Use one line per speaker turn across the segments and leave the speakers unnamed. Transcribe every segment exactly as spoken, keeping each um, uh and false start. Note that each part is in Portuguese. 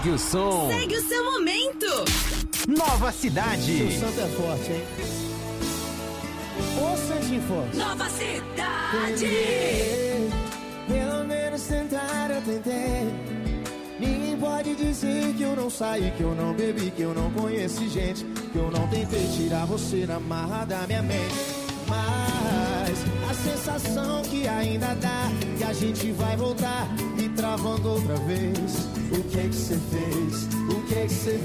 Segue o som.
Segue o seu momento.
Nova Cidade.
O santo é forte, hein? Ô santinho forte.
Nova Cidade.
Pelo menos tentar eu tentei. Ninguém pode dizer que eu não saí, que eu não bebi, que eu não conheci gente, que eu não tentei tirar você na marra da minha mente. Mas a sensação que ainda dá, que a gente vai voltar me travando outra vez. O que é que você fez? O que é que você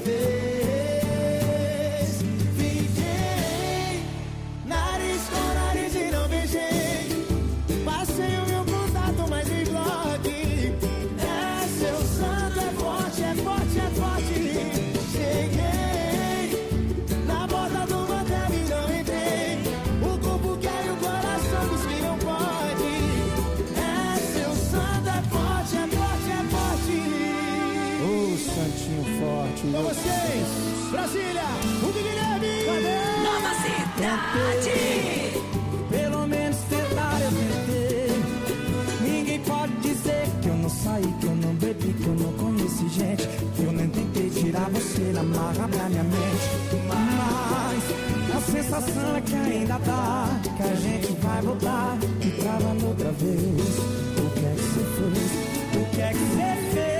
fez? Fiquei nariz com nariz e não beijei. Passei o meu contato, mas em bloco. É, seu santo é forte, é forte, é forte. Cheguei na porta do motel e não entrei. O corpo quer e o coração diz que não pode. É, seu santo é forte, é forte, é forte. Ô, santinho forte. Com vocês, Brasília, o Guilherme. Cadê?
Nova Cidade.
Pelo menos tentar eu tentei. Ninguém pode dizer que eu não saí, que eu não bebi, que eu não conheci gente, que eu nem tentei tirar você da marra da minha mente. Mas a sensação é que ainda dá, que a gente vai voltar e travando outra vez. O que é que você fez? O que é que você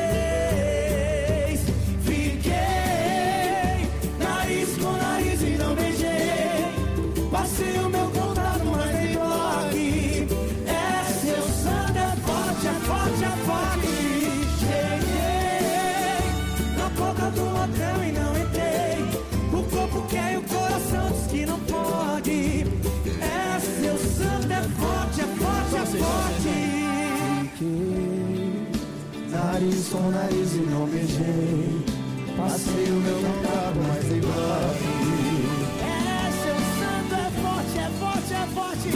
fez? Fiquei nariz com nariz e não beijei. Passei o meu contato, mas nem bloque. É, seu santo é forte, é forte, é forte. Cheguei na porta do hotel e não entrei. O corpo quer e o coração diz que não pode. É, seu santo é forte, é forte, é forte.
Fiquei nariz com nariz e não beijei. Passei o meu contato, mas nem bloco.
É, seu santo é forte, é forte, é forte.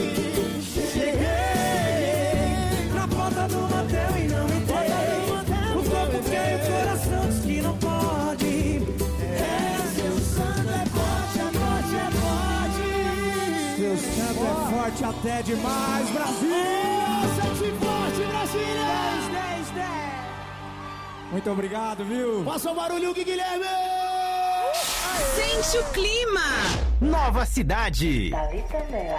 Cheguei na porta do motel e não entrei. O corpo quer e o coração diz que não pode. É, seu santo é forte, é forte, é forte.
Seu santo é forte até demais, Brasil! Sente forte, Brasília!
dez, dez.
Muito obrigado, viu? Passa o barulho, Guilherme!
Sente o clima.
Nova Cidade.
Thalita Mel.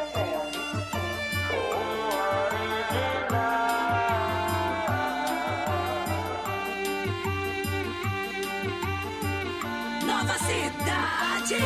Nova Cidade.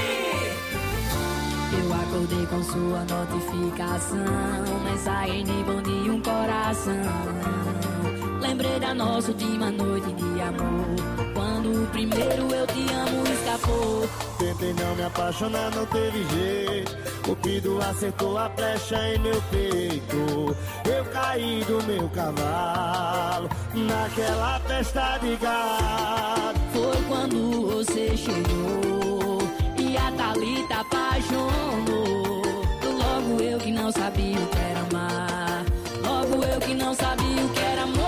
Eu acordei com sua notificação, mensagem de bom dia, um coração. Lembrei da nossa última noite de amor, quando o primeiro eu te amo escapou.
Tentei não me apaixonar, não teve jeito. Cupido acertou a flecha em meu peito. Eu caí do meu cavalo naquela festa de gado.
Foi quando você chegou e a Thalita apaixonou. Logo eu que não sabia o que era amar, logo eu que não sabia o que era amor.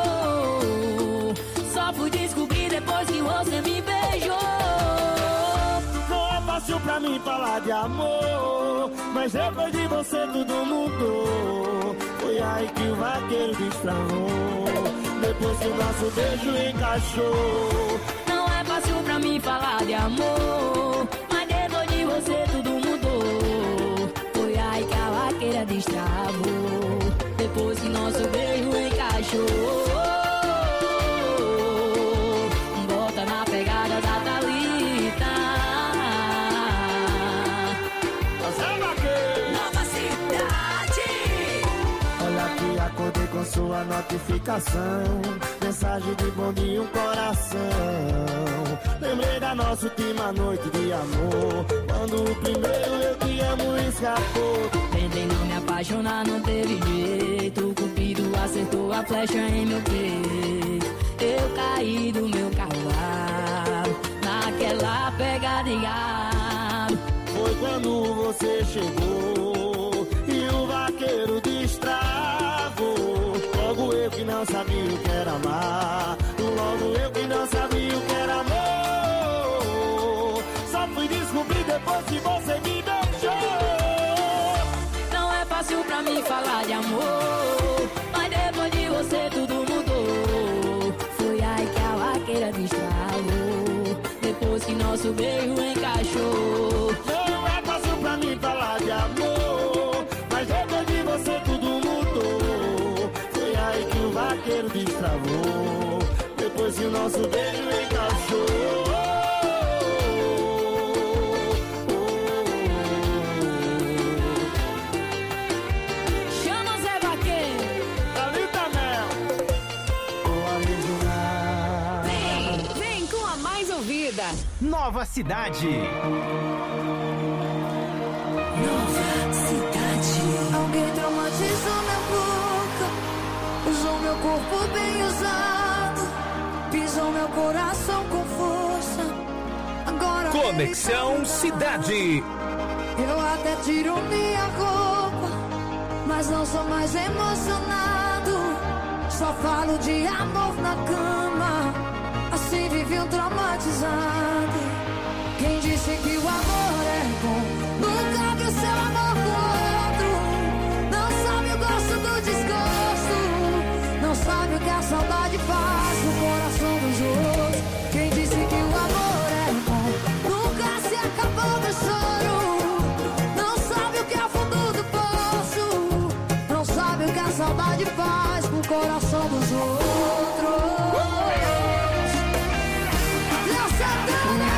Só fui descobrir depois que você me beijou.
Não é fácil pra mim falar de amor, mas depois de você tudo mudou. Foi aí que o vaqueiro destravou, depois que o nosso beijo encaixou.
Não é fácil pra mim falar de amor, mas depois de você tudo mudou. Foi aí que a vaqueira destravou, depois que nosso beijo encaixou. Volta na pegada da Thalita.
Nova Cidade.
Olha que acordei com sua notificação, mensagem de bom dia, um coração. Lembrei da nossa última noite de amor, quando o primeiro eu te amo escapou.
Tentei não me apaixonar, não teve jeito. O cupido acertou a flecha em meu peito. Eu caí do meu cavalo naquela pegada de gado.
Foi quando você chegou e o vaqueiro destravou. Logo eu que não sabia o que era amar, logo eu que não sabia o que era amor. Só fui descobrir depois que você me beijou.
Não é fácil pra mim falar de amor, mas depois de você tudo mudou. Foi aí que a vaqueira destravou. nosso beijo encaixou.
Não é fácil pra mim falar de amor, mas depois de você tudo mudou. Foi aí que o vaqueiro destravou, depois que o nosso beijo encaixou.
Chama Zé Vaqueiro.
Thalita Mel, o original.
Vem, vem com a mais ouvida.
Nova Cidade.
Nova Cidade.
Alguém traumatizou minha boca, usou meu corpo bem usado, pisou meu coração com força. Agora
Conexão Cidade.
eu até tiro minha roupa, mas não sou mais emocionado. Só falo de amor na cama, assim vivi um traumatizado. Quem disse que o amor é bom nunca viu seu amor com outro. Não sabe o gosto do desgosto, não sabe o que a saudade faz no coração dos outros. Quem disse que o amor é bom nunca se acabou do choro. Não sabe o que é o fundo do poço, não sabe o que a saudade faz no coração dos outros. Léo Santana.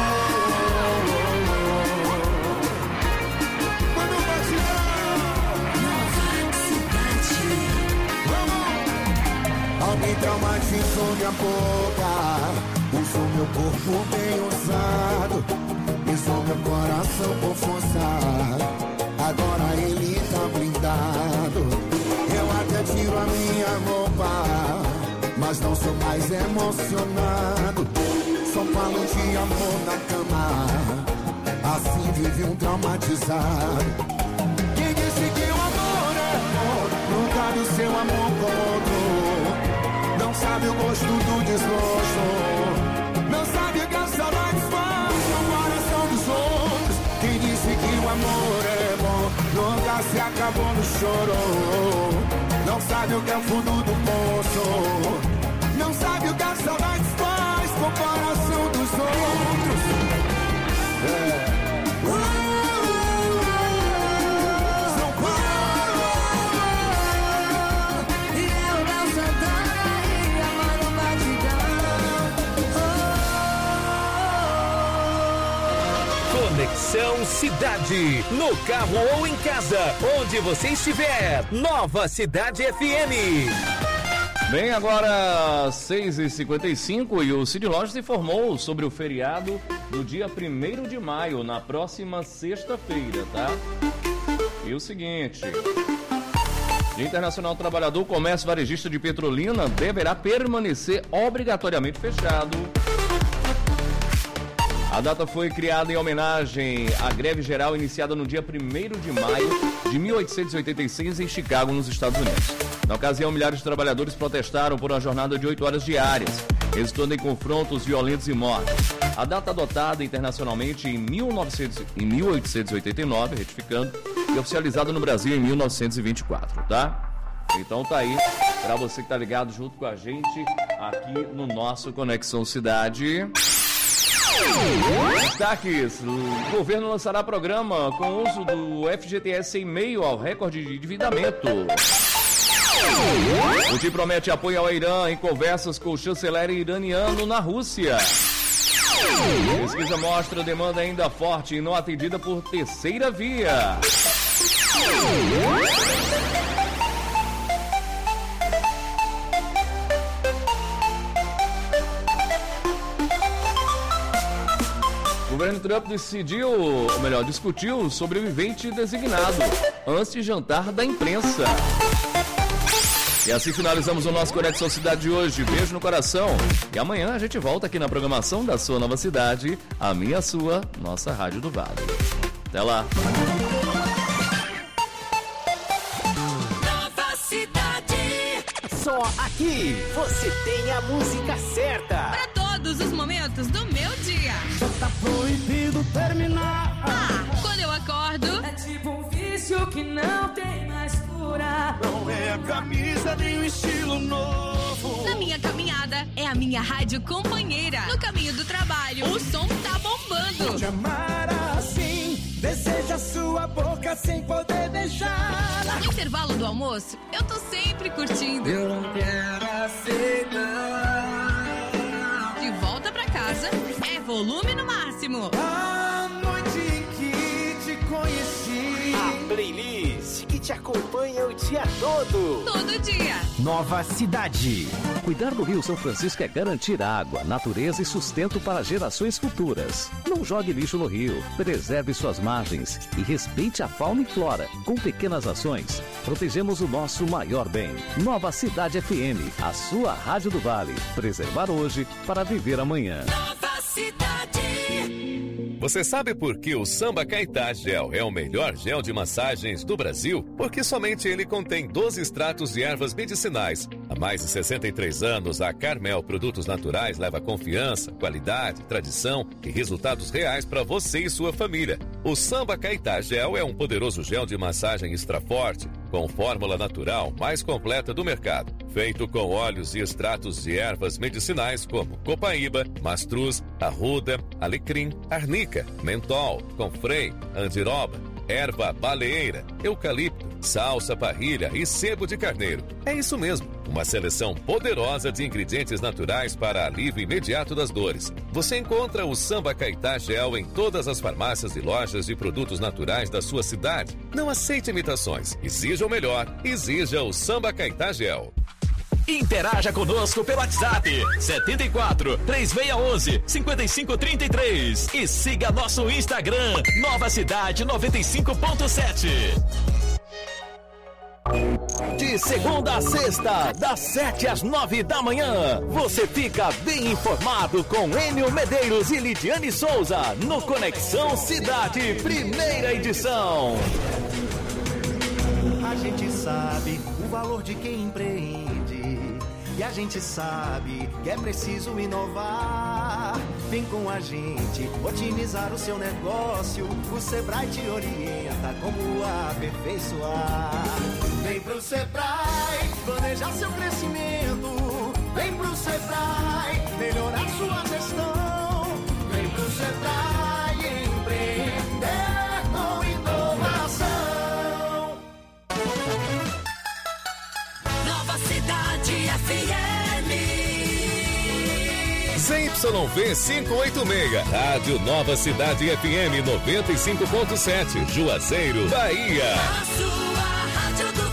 Alguém traumatizou minha boca, usou meu corpo bem usado, pisou meu coração com força. Agora ele tá blindado. Eu até tiro a minha roupa, mas não sou mais emocionado. Só falo de amor na cama, assim vive um traumatizado. Quem disse que o amor é bom nunca viu seu amor com outro. Não sabe o gosto do desgosto, não sabe o que a saudade faz no coração dos outros. Quem disse que o amor é bom nunca se acabou no choro. Não sabe o que é o fundo do poço, não sabe o que a saudade faz com o coração dos outros. É.
Conexão Cidade. No carro ou em casa, onde você estiver. Nova Cidade F M.
Bem, agora seis e cinquenta e cinco e o Cid Lojas informou sobre o feriado do dia primeiro de maio, na próxima sexta-feira, tá? E o seguinte: Dia Internacional do Trabalhador, o comércio varejista de Petrolina deverá permanecer obrigatoriamente fechado. A data foi criada em homenagem à greve geral iniciada no dia primeiro de maio de mil oitocentos e oitenta e seis em Chicago, nos Estados Unidos. Na ocasião, milhares de trabalhadores protestaram por uma jornada de oito horas diárias, resultando em confrontos violentos e mortes. A data adotada internacionalmente em, mil e novecentos, em mil oitocentos e oitenta e nove, retificando, e oficializada no Brasil em mil novecentos e vinte e quatro, tá? Então tá aí, para você que tá ligado junto com a gente aqui no nosso Conexão Cidade. Destaques: o governo lançará programa com uso do F G T S em meio ao recorde de endividamento. O Putin promete apoio ao Irã em conversas com o chanceler iraniano na Rússia. Pesquisa mostra demanda ainda forte e não atendida por terceira via. O governo Trump decidiu, ou melhor, discutiu sobre o vivente designado antes de jantar da imprensa. E assim finalizamos o nosso Conexão Cidade de hoje. Beijo no coração. E amanhã a gente volta aqui na programação da sua Nova Cidade, a minha, a sua, nossa Rádio do Vale. Até lá.
Nova Cidade.
Só aqui você tem a música certa.
Para todos os momentos do meu dia.
Já tá proibido terminar.
Ah, quando eu acordo.
É tipo um vício que não tem mais cura.
Não é a camisa nem o estilo novo.
Na minha caminhada, é a minha rádio companheira. No caminho do trabalho, o som tá bombando. sambando.
Te amar assim, deseja sua boca sem poder deixá-la.
No intervalo do almoço, eu tô sempre curtindo.
Eu não quero aceitar.
De volta pra casa, é volume no máximo.
A noite que te conheci.
A playlist que te acompanha o dia todo.
Todo dia.
Nova Cidade.
Cuidar do Rio São Francisco é garantir água, natureza e sustento para gerações futuras. Não jogue lixo no rio, preserve suas margens e respeite a fauna e flora. Com pequenas ações, protegemos o nosso maior bem. Nova Cidade F M, a sua rádio do Vale. Preservar hoje para viver amanhã.
Nova Cidade.
Você sabe por que o Samba Caetá Gel é o melhor gel de massagens do Brasil? Porque somente ele contém doze extratos de ervas medicinais. Há mais de sessenta e três anos, a Carmel Produtos Naturais leva confiança, qualidade, tradição e resultados reais para você e sua família. O Samba Caetá Gel é um poderoso gel de massagem extra forte, com fórmula natural mais completa do mercado. Feito com óleos e extratos de ervas medicinais como copaíba, mastruz, arruda, alecrim, arnica, mentol, confrei, andiroba, erva baleeira, eucalipto, salsa parrilha e sebo de carneiro. É isso mesmo, uma seleção poderosa de ingredientes naturais para alívio imediato das dores. Você encontra o Samba Caetá Gel em todas as farmácias e lojas de produtos naturais da sua cidade. Não aceite imitações, exija o melhor, exija o Samba Caetá Gel.
Interaja conosco pelo WhatsApp setenta e quatro, três seis um um, cinco cinco três três e siga nosso Instagram Nova Cidade noventa e cinco ponto sete. De segunda a sexta, das sete às nove da manhã, você fica bem informado com Enio Medeiros e Lidiane Souza no Conexão Cidade, primeira edição.
A gente sabe o valor de quem empreende. E a gente sabe que é preciso inovar. Vem com a gente otimizar o seu negócio. O Sebrae te orienta como aperfeiçoar. Vem pro Sebrae planejar seu crescimento. Vem pro Sebrae melhorar sua gestão. Vem pro Sebrae empreender com inovação.
Nova Cidade F M.
Z Y V quinhentos e oitenta e seis, Rádio Nova Cidade F M noventa e cinco ponto sete, Juazeiro, Bahia.
A sua rádio do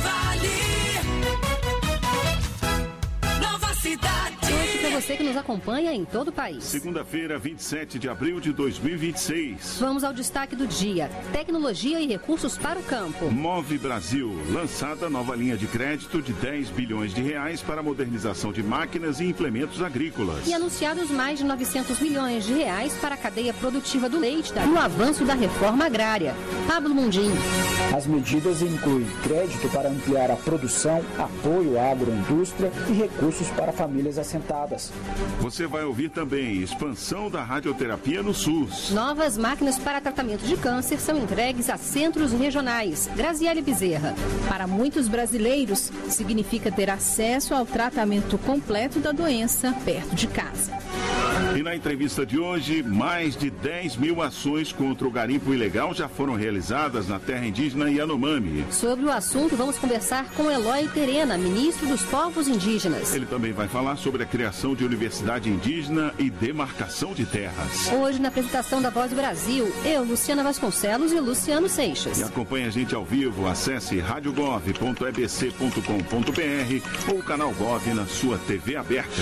Vale. Nova Cidade.
Hoje para você que nos acompanha em todo o país.
Segunda-feira, vinte e sete de abril de dois mil e vinte e seis.
Vamos ao destaque do dia: tecnologia e recursos para o campo.
Move Brasil, lançada nova linha de crédito de dez bilhões de reais para modernização de máquinas e implementos agrícolas.
E anunciados mais de novecentos milhões de reais para a cadeia produtiva do leite e o avanço da reforma agrária. Pablo Mundim.
As medidas incluem crédito para ampliar a produção, apoio à agroindústria e recursos para famílias assentadas.
Você vai ouvir também expansão da radioterapia no SUS.
Novas máquinas para tratamento de câncer são entregues a centros regionais. Graziele Bezerra.
Para muitos brasileiros, significa ter acesso ao tratamento completo da doença perto de casa.
E na entrevista de hoje, mais de dez mil ações contra o garimpo ilegal já foram realizadas na terra indígena Yanomami.
Sobre o assunto, vamos conversar com Eloy Terena, ministro dos Povos Indígenas.
Ele também vai falar sobre a criação de universidade indígena e demarcação de terras.
Hoje, na apresentação da Voz do Brasil, eu, Luciana Vasconcelos e Luciano Seixas.
E acompanhe a gente ao vivo, acesse rádio gov ponto e b c ponto com ponto b r ou o canal Gov na sua T V aberta.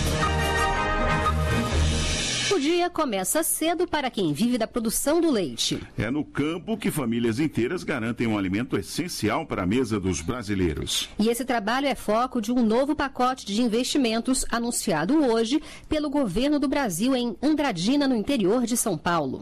O dia começa cedo para quem vive da produção do leite.
É no campo que famílias inteiras garantem um alimento essencial para a mesa dos brasileiros.
E esse trabalho é foco de um novo pacote de investimentos anunciado hoje pelo governo do Brasil em Andradina, no interior de São Paulo.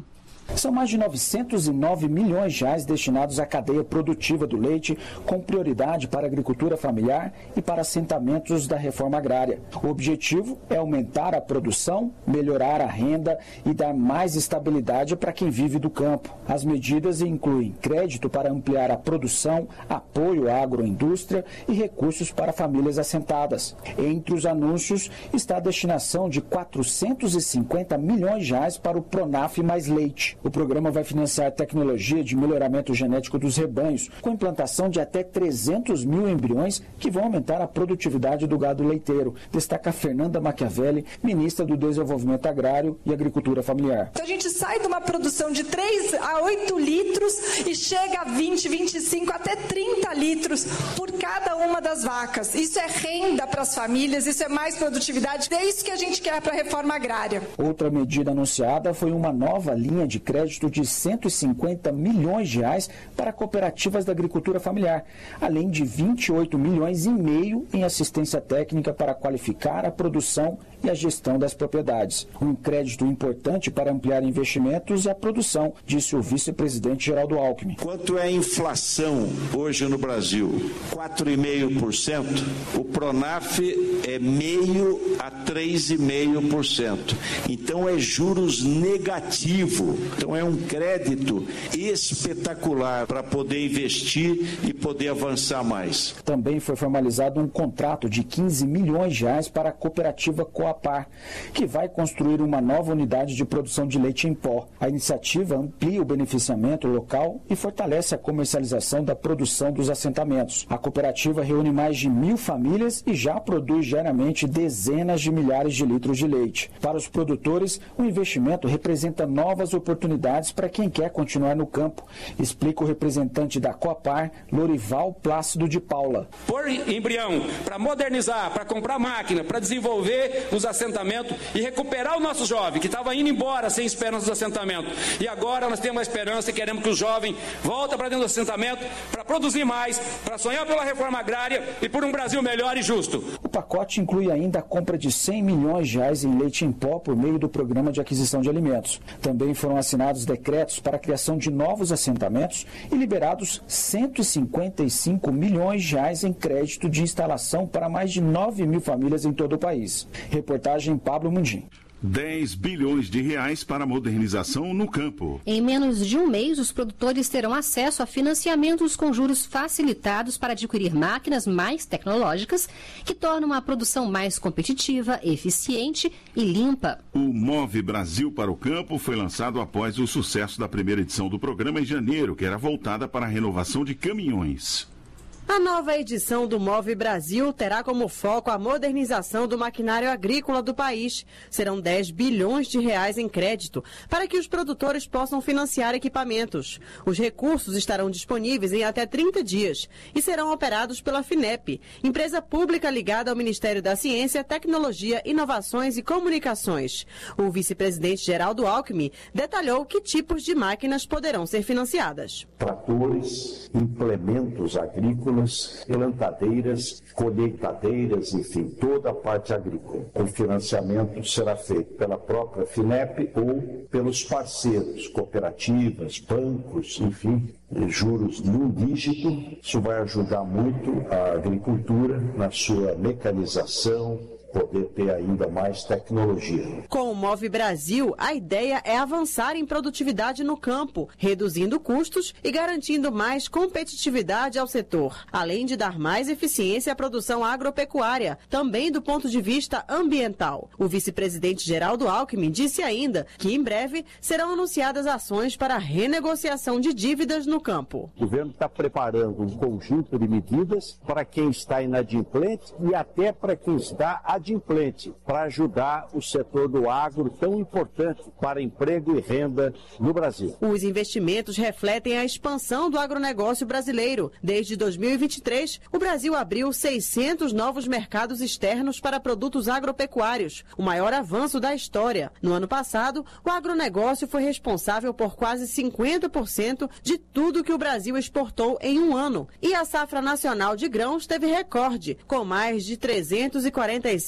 São mais de novecentos e nove milhões de reais destinados à cadeia produtiva do leite, com prioridade para a agricultura familiar e para assentamentos da reforma agrária. O objetivo é aumentar a produção, melhorar a renda e dar mais estabilidade para quem vive do campo. As medidas incluem crédito para ampliar a produção, apoio à agroindústria e recursos para famílias assentadas. Entre os anúncios está a destinação de quatrocentos e cinquenta milhões de reais para o Pronaf mais leite. O programa vai financiar tecnologia de melhoramento genético dos rebanhos, com implantação de até trezentos mil embriões que vão aumentar a produtividade do gado leiteiro, destaca Fernanda Machiavelli, ministra do Desenvolvimento Agrário e Agricultura Familiar.
A gente sai de uma produção de três a oito litros e chega a vinte, vinte e cinco, até trinta litros por cada uma das vacas. Isso é renda para as famílias, isso é mais produtividade, é isso que a gente quer para a reforma agrária.
Outra medida anunciada foi uma nova linha de crédito de cento e cinquenta milhões de reais para cooperativas da agricultura familiar, além de vinte e oito milhões e meio em assistência técnica para qualificar a produção e a gestão das propriedades. Um crédito importante para ampliar investimentos e a produção, disse o vice-presidente Geraldo Alckmin.
Quanto é a inflação hoje no Brasil? quatro vírgula cinco por cento. O Pronaf é meio a três vírgula cinco por cento. Então é juros negativo. Então é um crédito espetacular para poder investir e poder avançar mais.
Também foi formalizado um contrato de quinze milhões de reais para a cooperativa Coapar, que vai construir uma nova unidade de produção de leite em pó. A iniciativa amplia o beneficiamento local e fortalece a comercialização da produção dos assentamentos. A cooperativa reúne mais de mil famílias e já produz diariamente dezenas de milhares de litros de leite. Para os produtores, o investimento representa novas oportunidades para quem quer continuar no campo, explica o representante da Coapar, Lorival Plácido de Paula.
Por embrião, para modernizar, para comprar máquina, para desenvolver os assentamentos e recuperar o nosso jovem, que estava indo embora sem esperança dos assentamentos. E agora nós temos a esperança e queremos que o jovem volte para dentro do assentamento para produzir mais, para sonhar pela reforma agrária e por um Brasil melhor e justo.
O pacote inclui ainda a compra de cem milhões de reais em leite em pó por meio do Programa de Aquisição de Alimentos. Também foram assinados decretos para a criação de novos assentamentos e liberados cento e cinquenta e cinco milhões de reais em crédito de instalação para mais de nove mil famílias em todo o país. Reportagem Pablo Mundim.
dez bilhões de reais para modernização no campo.
Em menos de um mês, os produtores terão acesso a financiamentos com juros facilitados para adquirir máquinas mais tecnológicas que tornam a produção mais competitiva, eficiente e limpa.
O Move Brasil para o Campo foi lançado após o sucesso da primeira edição do programa em janeiro, que era voltada para a renovação de caminhões.
A nova edição do Move Brasil terá como foco a modernização do maquinário agrícola do país. Serão dez bilhões de reais em crédito para que os produtores possam financiar equipamentos. Os recursos estarão disponíveis em até trinta dias e serão operados pela FINEP, empresa pública ligada ao Ministério da Ciência, Tecnologia, Inovações e Comunicações. O vice-presidente Geraldo Alckmin detalhou que tipos de máquinas poderão ser financiadas.
Tratores, implementos agrícolas, plantadeiras, colheitadeiras, enfim, toda a parte agrícola. O financiamento será feito pela própria FINEP ou pelos parceiros, cooperativas, bancos, enfim, juros de um dígito. Isso vai ajudar muito a agricultura na sua mecanização, poder ter ainda mais tecnologia.
Com o Move Brasil, a ideia é avançar em produtividade no campo, reduzindo custos e garantindo mais competitividade ao setor, além de dar mais eficiência à produção agropecuária, também do ponto de vista ambiental. O vice-presidente Geraldo Alckmin disse ainda que em breve serão anunciadas ações para a renegociação de dívidas no campo.
O governo está preparando um conjunto de medidas para quem está inadimplente e até para quem está adimplente, para ajudar o setor do agro tão importante para emprego e renda no Brasil.
Os investimentos refletem a expansão do agronegócio brasileiro. Desde dois mil e vinte e três, o Brasil abriu seiscentos novos mercados externos para produtos agropecuários, o maior avanço da história. No ano passado, o agronegócio foi responsável por quase cinquenta por cento de tudo que o Brasil exportou em um ano. E a safra nacional de grãos teve recorde, com mais de trezentos e quarenta e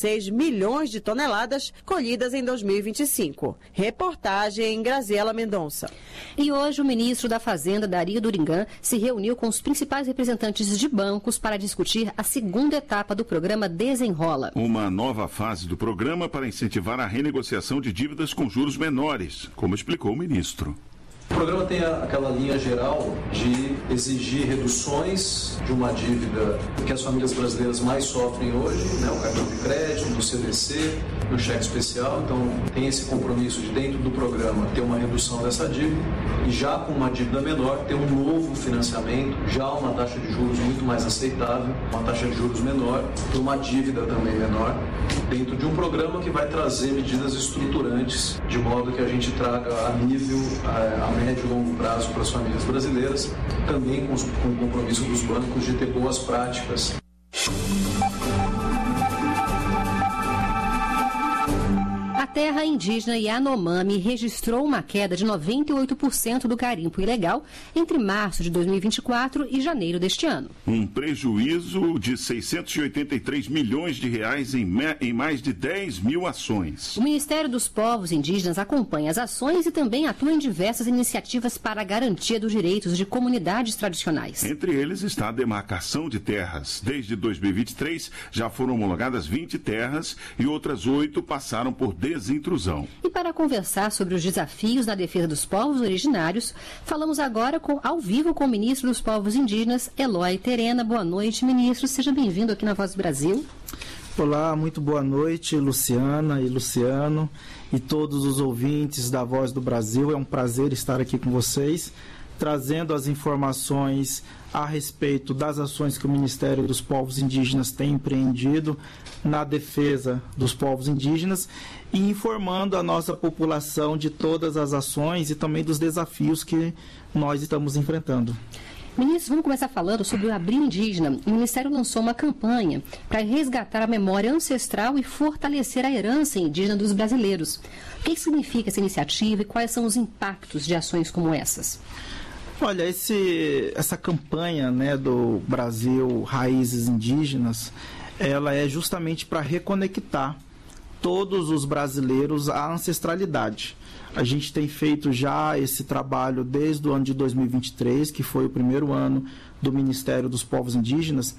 seis milhões de toneladas colhidas em dois mil e vinte e cinco. Reportagem Graziela Mendonça.
E hoje o ministro da Fazenda, Dario Durigan, se reuniu com os principais representantes de bancos para discutir a segunda etapa do programa Desenrola.
Uma nova fase do programa para incentivar a renegociação de dívidas com juros menores, como explicou o ministro.
O programa tem aquela linha geral de exigir reduções de uma dívida que as famílias brasileiras mais sofrem hoje, né, o cartão de crédito, do C D C, do cheque especial. Então, tem esse compromisso de, dentro do programa, ter uma redução dessa dívida e já com uma dívida menor, ter um novo financiamento, já uma taxa de juros muito mais aceitável, uma taxa de juros menor e uma dívida também menor, dentro de um programa que vai trazer medidas estruturantes, de modo que a gente traga alívio a, a médio e longo prazo para as famílias brasileiras, também com, com o compromisso dos bancos de ter boas práticas.
A terra indígena Yanomami registrou uma queda de noventa e oito por cento do garimpo ilegal entre março de dois mil e vinte e quatro e janeiro deste ano.
Um prejuízo de seiscentos e oitenta e três milhões de reais em, em mais de dez mil ações.
O Ministério dos Povos Indígenas acompanha as ações e também atua em diversas iniciativas para a garantia dos direitos de comunidades tradicionais.
Entre eles está a demarcação de terras. Desde dois mil e vinte e três já foram homologadas vinte terras e outras oito passaram por desintrusão.
E para conversar sobre os desafios na defesa dos povos originários, falamos agora com, ao vivo com o ministro dos Povos Indígenas, Eloy Terena. Boa noite, ministro. Seja bem-vindo aqui na Voz do Brasil.
Olá, muito boa noite, Luciana e Luciano e todos os ouvintes da Voz do Brasil. É um prazer estar aqui com vocês, trazendo as informações a respeito das ações que o Ministério dos Povos Indígenas tem empreendido na defesa dos povos indígenas e informando a nossa população de todas as ações e também dos desafios que nós estamos enfrentando.
Ministro, vamos começar falando sobre o Abril Indígena. O Ministério lançou uma campanha para resgatar a memória ancestral e fortalecer a herança indígena dos brasileiros. O que significa essa iniciativa e quais são os impactos de ações como essas?
Olha, esse, essa campanha, né, do Brasil Raízes Indígenas, ela é justamente para reconectar todos os brasileiros à ancestralidade. A gente tem feito já esse trabalho desde o ano de dois mil e vinte e três, que foi o primeiro ano do Ministério dos Povos Indígenas,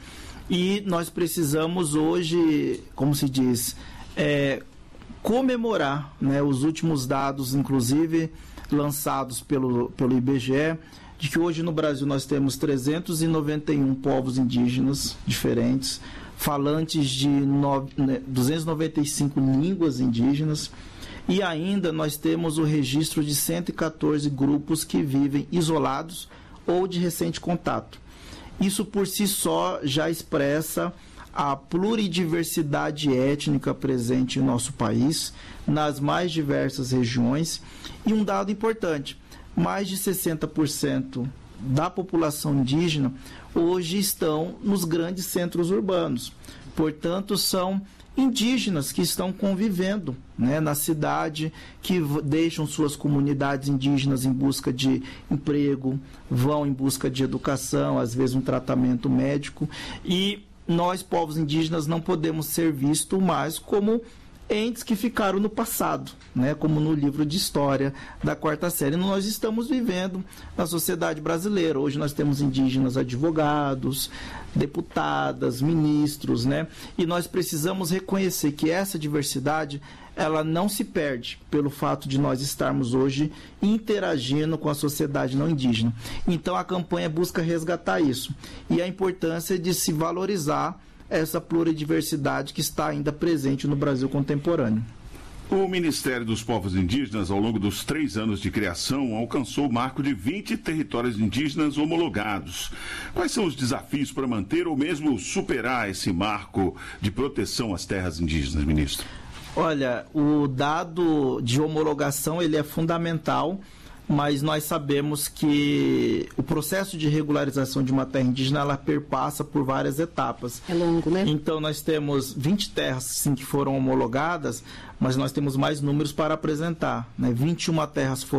e nós precisamos hoje, como se diz, é, comemorar, né, os últimos dados, inclusive lançados pelo, pelo I B G E, de que hoje no Brasil nós temos trezentos e noventa e um povos indígenas diferentes, falantes de duzentas e noventa e cinco línguas indígenas, e ainda nós temos o registro de cento e quatorze grupos que vivem isolados ou de recente contato. Isso por si só já expressa a pluridiversidade étnica presente em nosso país, nas mais diversas regiões, e um dado importante: mais de sessenta por cento da população indígena hoje estão nos grandes centros urbanos. Portanto, são indígenas que estão convivendo, né, na cidade, que deixam suas comunidades indígenas em busca de emprego, vão em busca de educação, às vezes um tratamento médico, e nós, povos indígenas, não podemos ser vistos mais como entes que ficaram no passado, né, como no livro de história da quarta série. Nós estamos vivendo na sociedade brasileira. Hoje nós temos indígenas advogados, deputadas, ministros, né, e nós precisamos reconhecer que essa diversidade, ela não se perde pelo fato de nós estarmos hoje interagindo com a sociedade não indígena. Então a campanha busca resgatar isso e a importância de se valorizar essa pluridiversidade que está ainda presente no Brasil contemporâneo.
O Ministério dos Povos Indígenas, ao longo dos três anos de criação, alcançou o marco de vinte territórios indígenas homologados. Quais são os desafios para manter ou mesmo superar esse marco de proteção às terras indígenas, ministro?
Olha, o dado de homologação ele é fundamental, mas nós sabemos que o processo de regularização de uma terra indígena, ela perpassa por várias etapas.
É longo, né?
Então nós temos vinte terras sim, que foram homologadas, mas nós temos mais números para apresentar, né? vinte e uma terras foram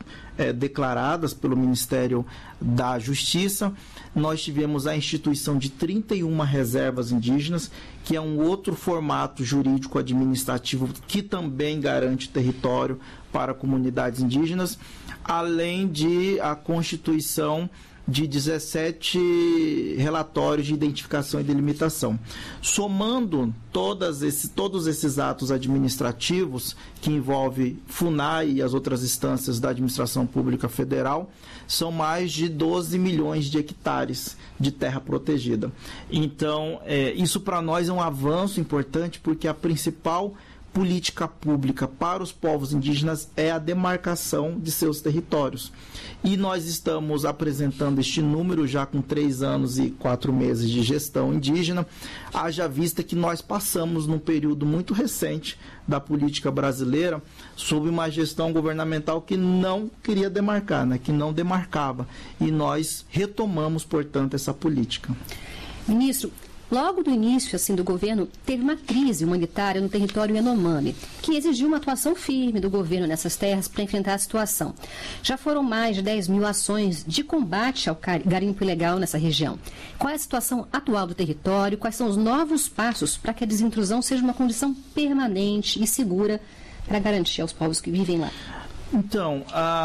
é, declaradas pelo Ministério da Justiça. Nós tivemos a instituição de trinta e uma reservas indígenas, que é um outro formato jurídico-administrativo que também garante território para comunidades indígenas, além de a constituição de dezessete relatórios de identificação e delimitação. Somando todas esse, todos esses atos administrativos que envolvem FUNAI e as outras instâncias da administração pública federal, são mais de doze milhões de hectares de terra protegida. Então, é, isso para nós é um avanço importante, porque a principal política pública para os povos indígenas é a demarcação de seus territórios. E nós estamos apresentando este número já com três anos e quatro meses de gestão indígena, haja vista que nós passamos num período muito recente da política brasileira sob uma gestão governamental que não queria demarcar, né, que não demarcava. E nós retomamos, portanto, essa política.
Ministro, logo do início assim, do governo, teve uma crise humanitária no território Yanomami, que exigiu uma atuação firme do governo nessas terras para enfrentar a situação. Já foram mais de dez mil ações de combate ao garimpo ilegal nessa região. Qual é a situação atual do território? Quais são os novos passos para que a desintrusão seja uma condição permanente e segura para garantir aos povos que vivem lá?
Então,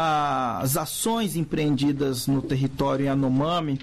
as ações empreendidas no território Yanomami,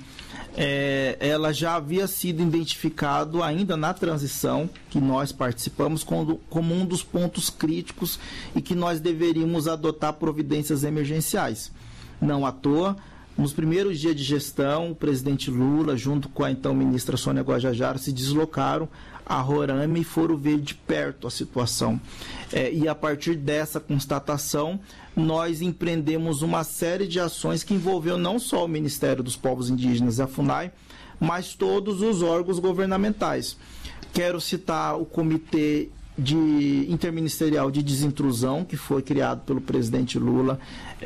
É, ela já havia sido identificado ainda na transição, que nós participamos como, como um dos pontos críticos e que nós deveríamos adotar providências emergenciais. Não à toa, nos primeiros dias de gestão, o presidente Lula, junto com a então ministra Sônia Guajajara, se deslocaram a Roraima e foram ver de perto a situação. É, e a partir dessa constatação, nós empreendemos uma série de ações que envolveu não só o Ministério dos Povos Indígenas e a FUNAI, mas todos os órgãos governamentais. Quero citar o Comitê de Interministerial de Desintrusão, que foi criado pelo presidente Lula,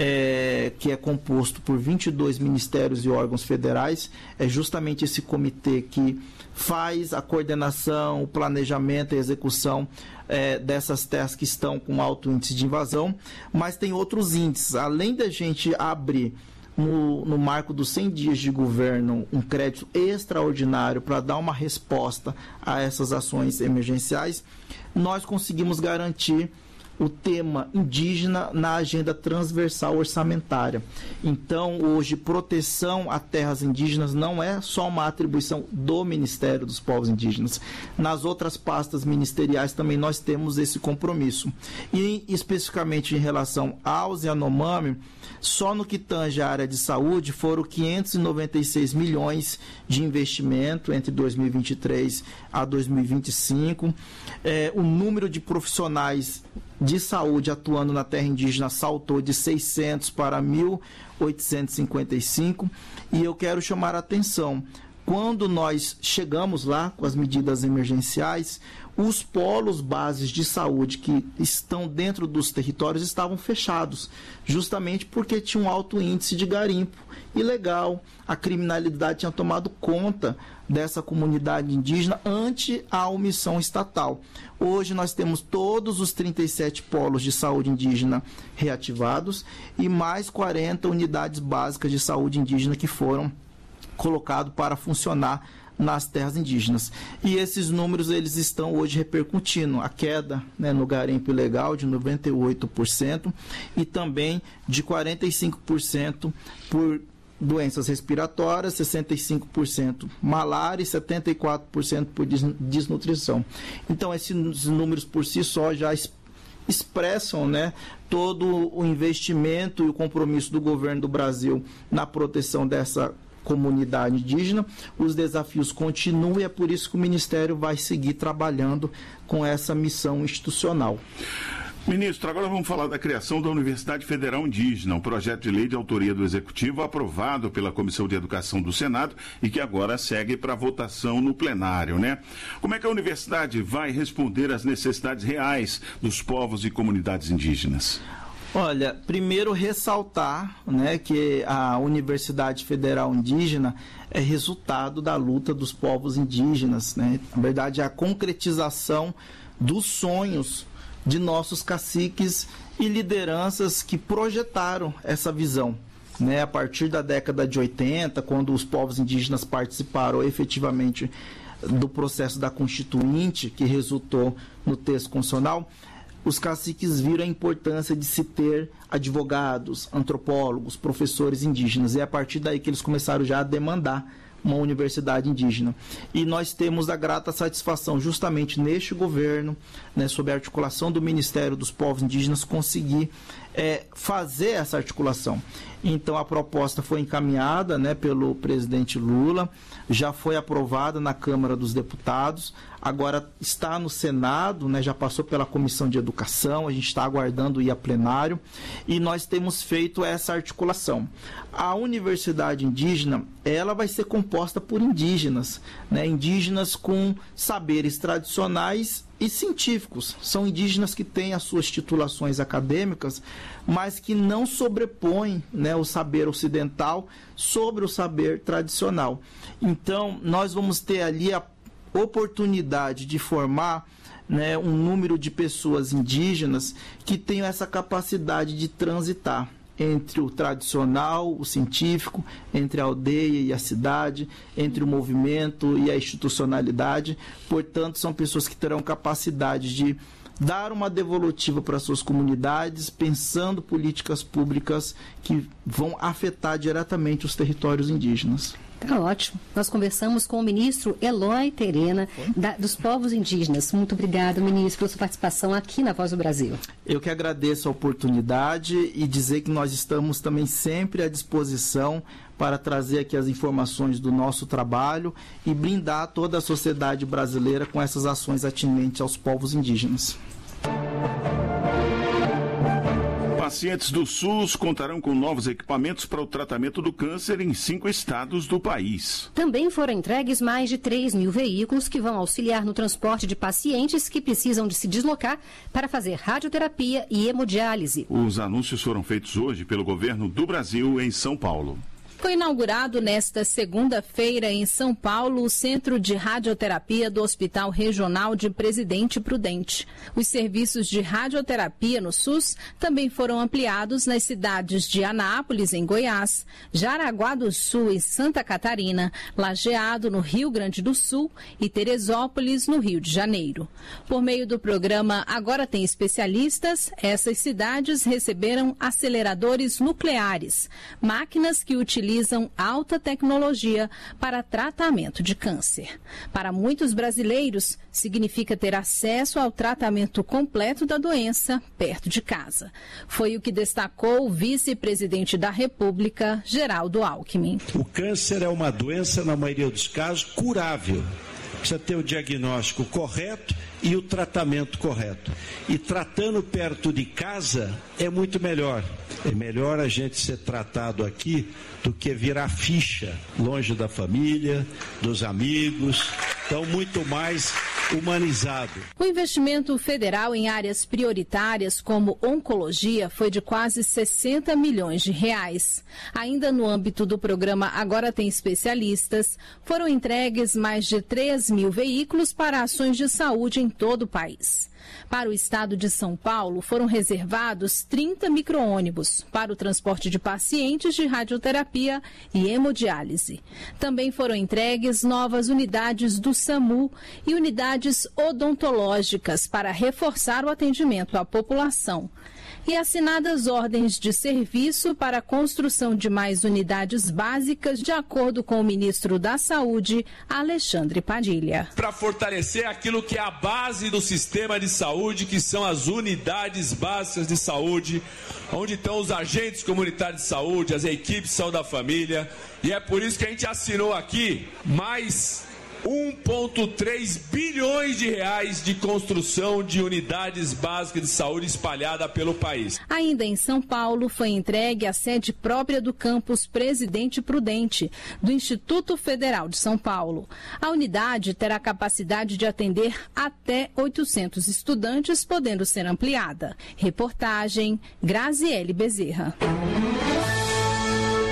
é, que é composto por vinte e dois ministérios e órgãos federais. É justamente esse comitê que faz a coordenação, o planejamento e a execução é, dessas terras que estão com alto índice de invasão, mas tem outros índices. Além da gente abrir No, no marco dos cem dias de governo, um crédito extraordinário para dar uma resposta a essas ações emergenciais, nós conseguimos garantir o tema indígena na agenda transversal orçamentária. Então, hoje, proteção a terras indígenas não é só uma atribuição do Ministério dos Povos Indígenas. Nas outras pastas ministeriais também nós temos esse compromisso. E, especificamente em relação aos Yanomami, só no que tange a área de saúde foram quinhentos e noventa e seis milhões de investimento entre dois mil e vinte e três a dois mil e vinte e cinco. É, o número de profissionais de saúde atuando na terra indígena saltou de seiscentos para mil oitocentos e cinquenta e cinco. E eu quero chamar a atenção, quando nós chegamos lá com as medidas emergenciais, os polos bases de saúde que estão dentro dos territórios estavam fechados, justamente porque tinha um alto índice de garimpo ilegal. A criminalidade tinha tomado conta dessa comunidade indígena ante a omissão estatal. Hoje nós temos todos os trinta e sete polos de saúde indígena reativados e mais quarenta unidades básicas de saúde indígena que foram colocados para funcionar nas terras indígenas. E esses números eles estão hoje repercutindo a queda, né, no garimpo ilegal de noventa e oito por cento e também de quarenta e cinco por cento por doenças respiratórias, sessenta e cinco por cento malária e setenta e quatro por cento por desnutrição. Então esses números por si só já expressam, né, todo o investimento e o compromisso do governo do Brasil na proteção dessa comunidade indígena. Os desafios continuam e é por isso que o Ministério vai seguir trabalhando com essa missão institucional.
Ministro, agora vamos falar da criação da Universidade Federal Indígena, um projeto de lei de autoria do Executivo aprovado pela Comissão de Educação do Senado e que agora segue para votação no plenário, né? Como é que a universidade vai responder às necessidades reais dos povos e comunidades indígenas?
Olha, primeiro ressaltar, né, que a Universidade Federal Indígena é resultado da luta dos povos indígenas, né? Na verdade, é a concretização dos sonhos de nossos caciques e lideranças que projetaram essa visão. Né, a partir da década de oitenta, quando os povos indígenas participaram efetivamente do processo da Constituinte, que resultou no texto constitucional, os caciques viram a importância de se ter advogados, antropólogos, professores indígenas. E é a partir daí que eles começaram já a demandar uma universidade indígena. E nós temos a grata satisfação, justamente neste governo, né, sob a articulação do Ministério dos Povos Indígenas, conseguir é, fazer essa articulação. Então a proposta foi encaminhada, né, pelo presidente Lula, já foi aprovada na Câmara dos Deputados, agora está no Senado, né, já passou pela Comissão de Educação, a gente está aguardando ir a plenário, e nós temos feito essa articulação. A Universidade Indígena, ela vai ser composta por indígenas, né, indígenas com saberes tradicionais e científicos. São indígenas que têm as suas titulações acadêmicas, mas que não sobrepõem, né, o saber ocidental sobre o saber tradicional. Então, nós vamos ter ali a oportunidade de formar, né, um número de pessoas indígenas que tenham essa capacidade de transitar entre o tradicional, o científico, entre a aldeia e a cidade, entre o movimento e a institucionalidade. Portanto, são pessoas que terão capacidade de dar uma devolutiva para suas comunidades, pensando políticas públicas que vão afetar diretamente os territórios indígenas.
Tá ótimo. Nós conversamos com o ministro Eloy Terena, da, dos povos indígenas. Muito obrigado, ministro, pela sua participação aqui na Voz do Brasil.
Eu que agradeço a oportunidade e dizer que nós estamos também sempre à disposição para trazer aqui as informações do nosso trabalho e brindar toda a sociedade brasileira com essas ações atinentes aos povos indígenas.
Pacientes do SUS contarão com novos equipamentos para o tratamento do câncer em cinco estados do país.
Também foram entregues mais de três mil veículos que vão auxiliar no transporte de pacientes que precisam de se deslocar para fazer radioterapia e hemodiálise.
Os anúncios foram feitos hoje pelo governo do Brasil em São Paulo.
Foi inaugurado nesta segunda-feira em São Paulo o Centro de Radioterapia do Hospital Regional de Presidente Prudente. Os serviços de radioterapia no SUS também foram ampliados nas cidades de Anápolis, em Goiás, Jaraguá do Sul, em Santa Catarina, Lajeado, no Rio Grande do Sul e Teresópolis, no Rio de Janeiro. Por meio do programa Agora Tem Especialistas, essas cidades receberam aceleradores nucleares, máquinas que utilizam utilizam alta tecnologia para tratamento de câncer. Para muitos brasileiros, significa ter acesso ao tratamento completo da doença perto de casa. Foi o que destacou o vice-presidente da República, Geraldo Alckmin.
O câncer é uma doença, na maioria dos casos, curável. Precisa ter o diagnóstico correto e o tratamento correto. E tratando perto de casa é muito melhor. É melhor a gente ser tratado aqui do que virar ficha, longe da família, dos amigos. Então, muito mais humanizado.
O investimento federal em áreas prioritárias como oncologia foi de quase sessenta milhões de reais. Ainda no âmbito do programa Agora Tem Especialistas, foram entregues mais de três mil veículos para ações de saúde em todo o país. Para o estado de São Paulo, foram reservados trinta micro-ônibus para o transporte de pacientes de radioterapia e hemodiálise. Também foram entregues novas unidades do SAMU e unidades odontológicas para reforçar o atendimento à população. E assinadas ordens de serviço para a construção de mais unidades básicas, de acordo com o ministro da Saúde, Alexandre Padilha.
Para fortalecer aquilo que é a base do sistema de saúde, que são as unidades básicas de saúde, onde estão os agentes comunitários de saúde, as equipes de saúde da família, e é por isso que a gente assinou aqui mais um vírgula três bilhões de reais de construção de unidades básicas de saúde espalhada pelo país.
Ainda em São Paulo, foi entregue a sede própria do campus Presidente Prudente, do Instituto Federal de São Paulo. A unidade terá capacidade de atender até oitocentos estudantes, podendo ser ampliada. Reportagem Graziele Bezerra.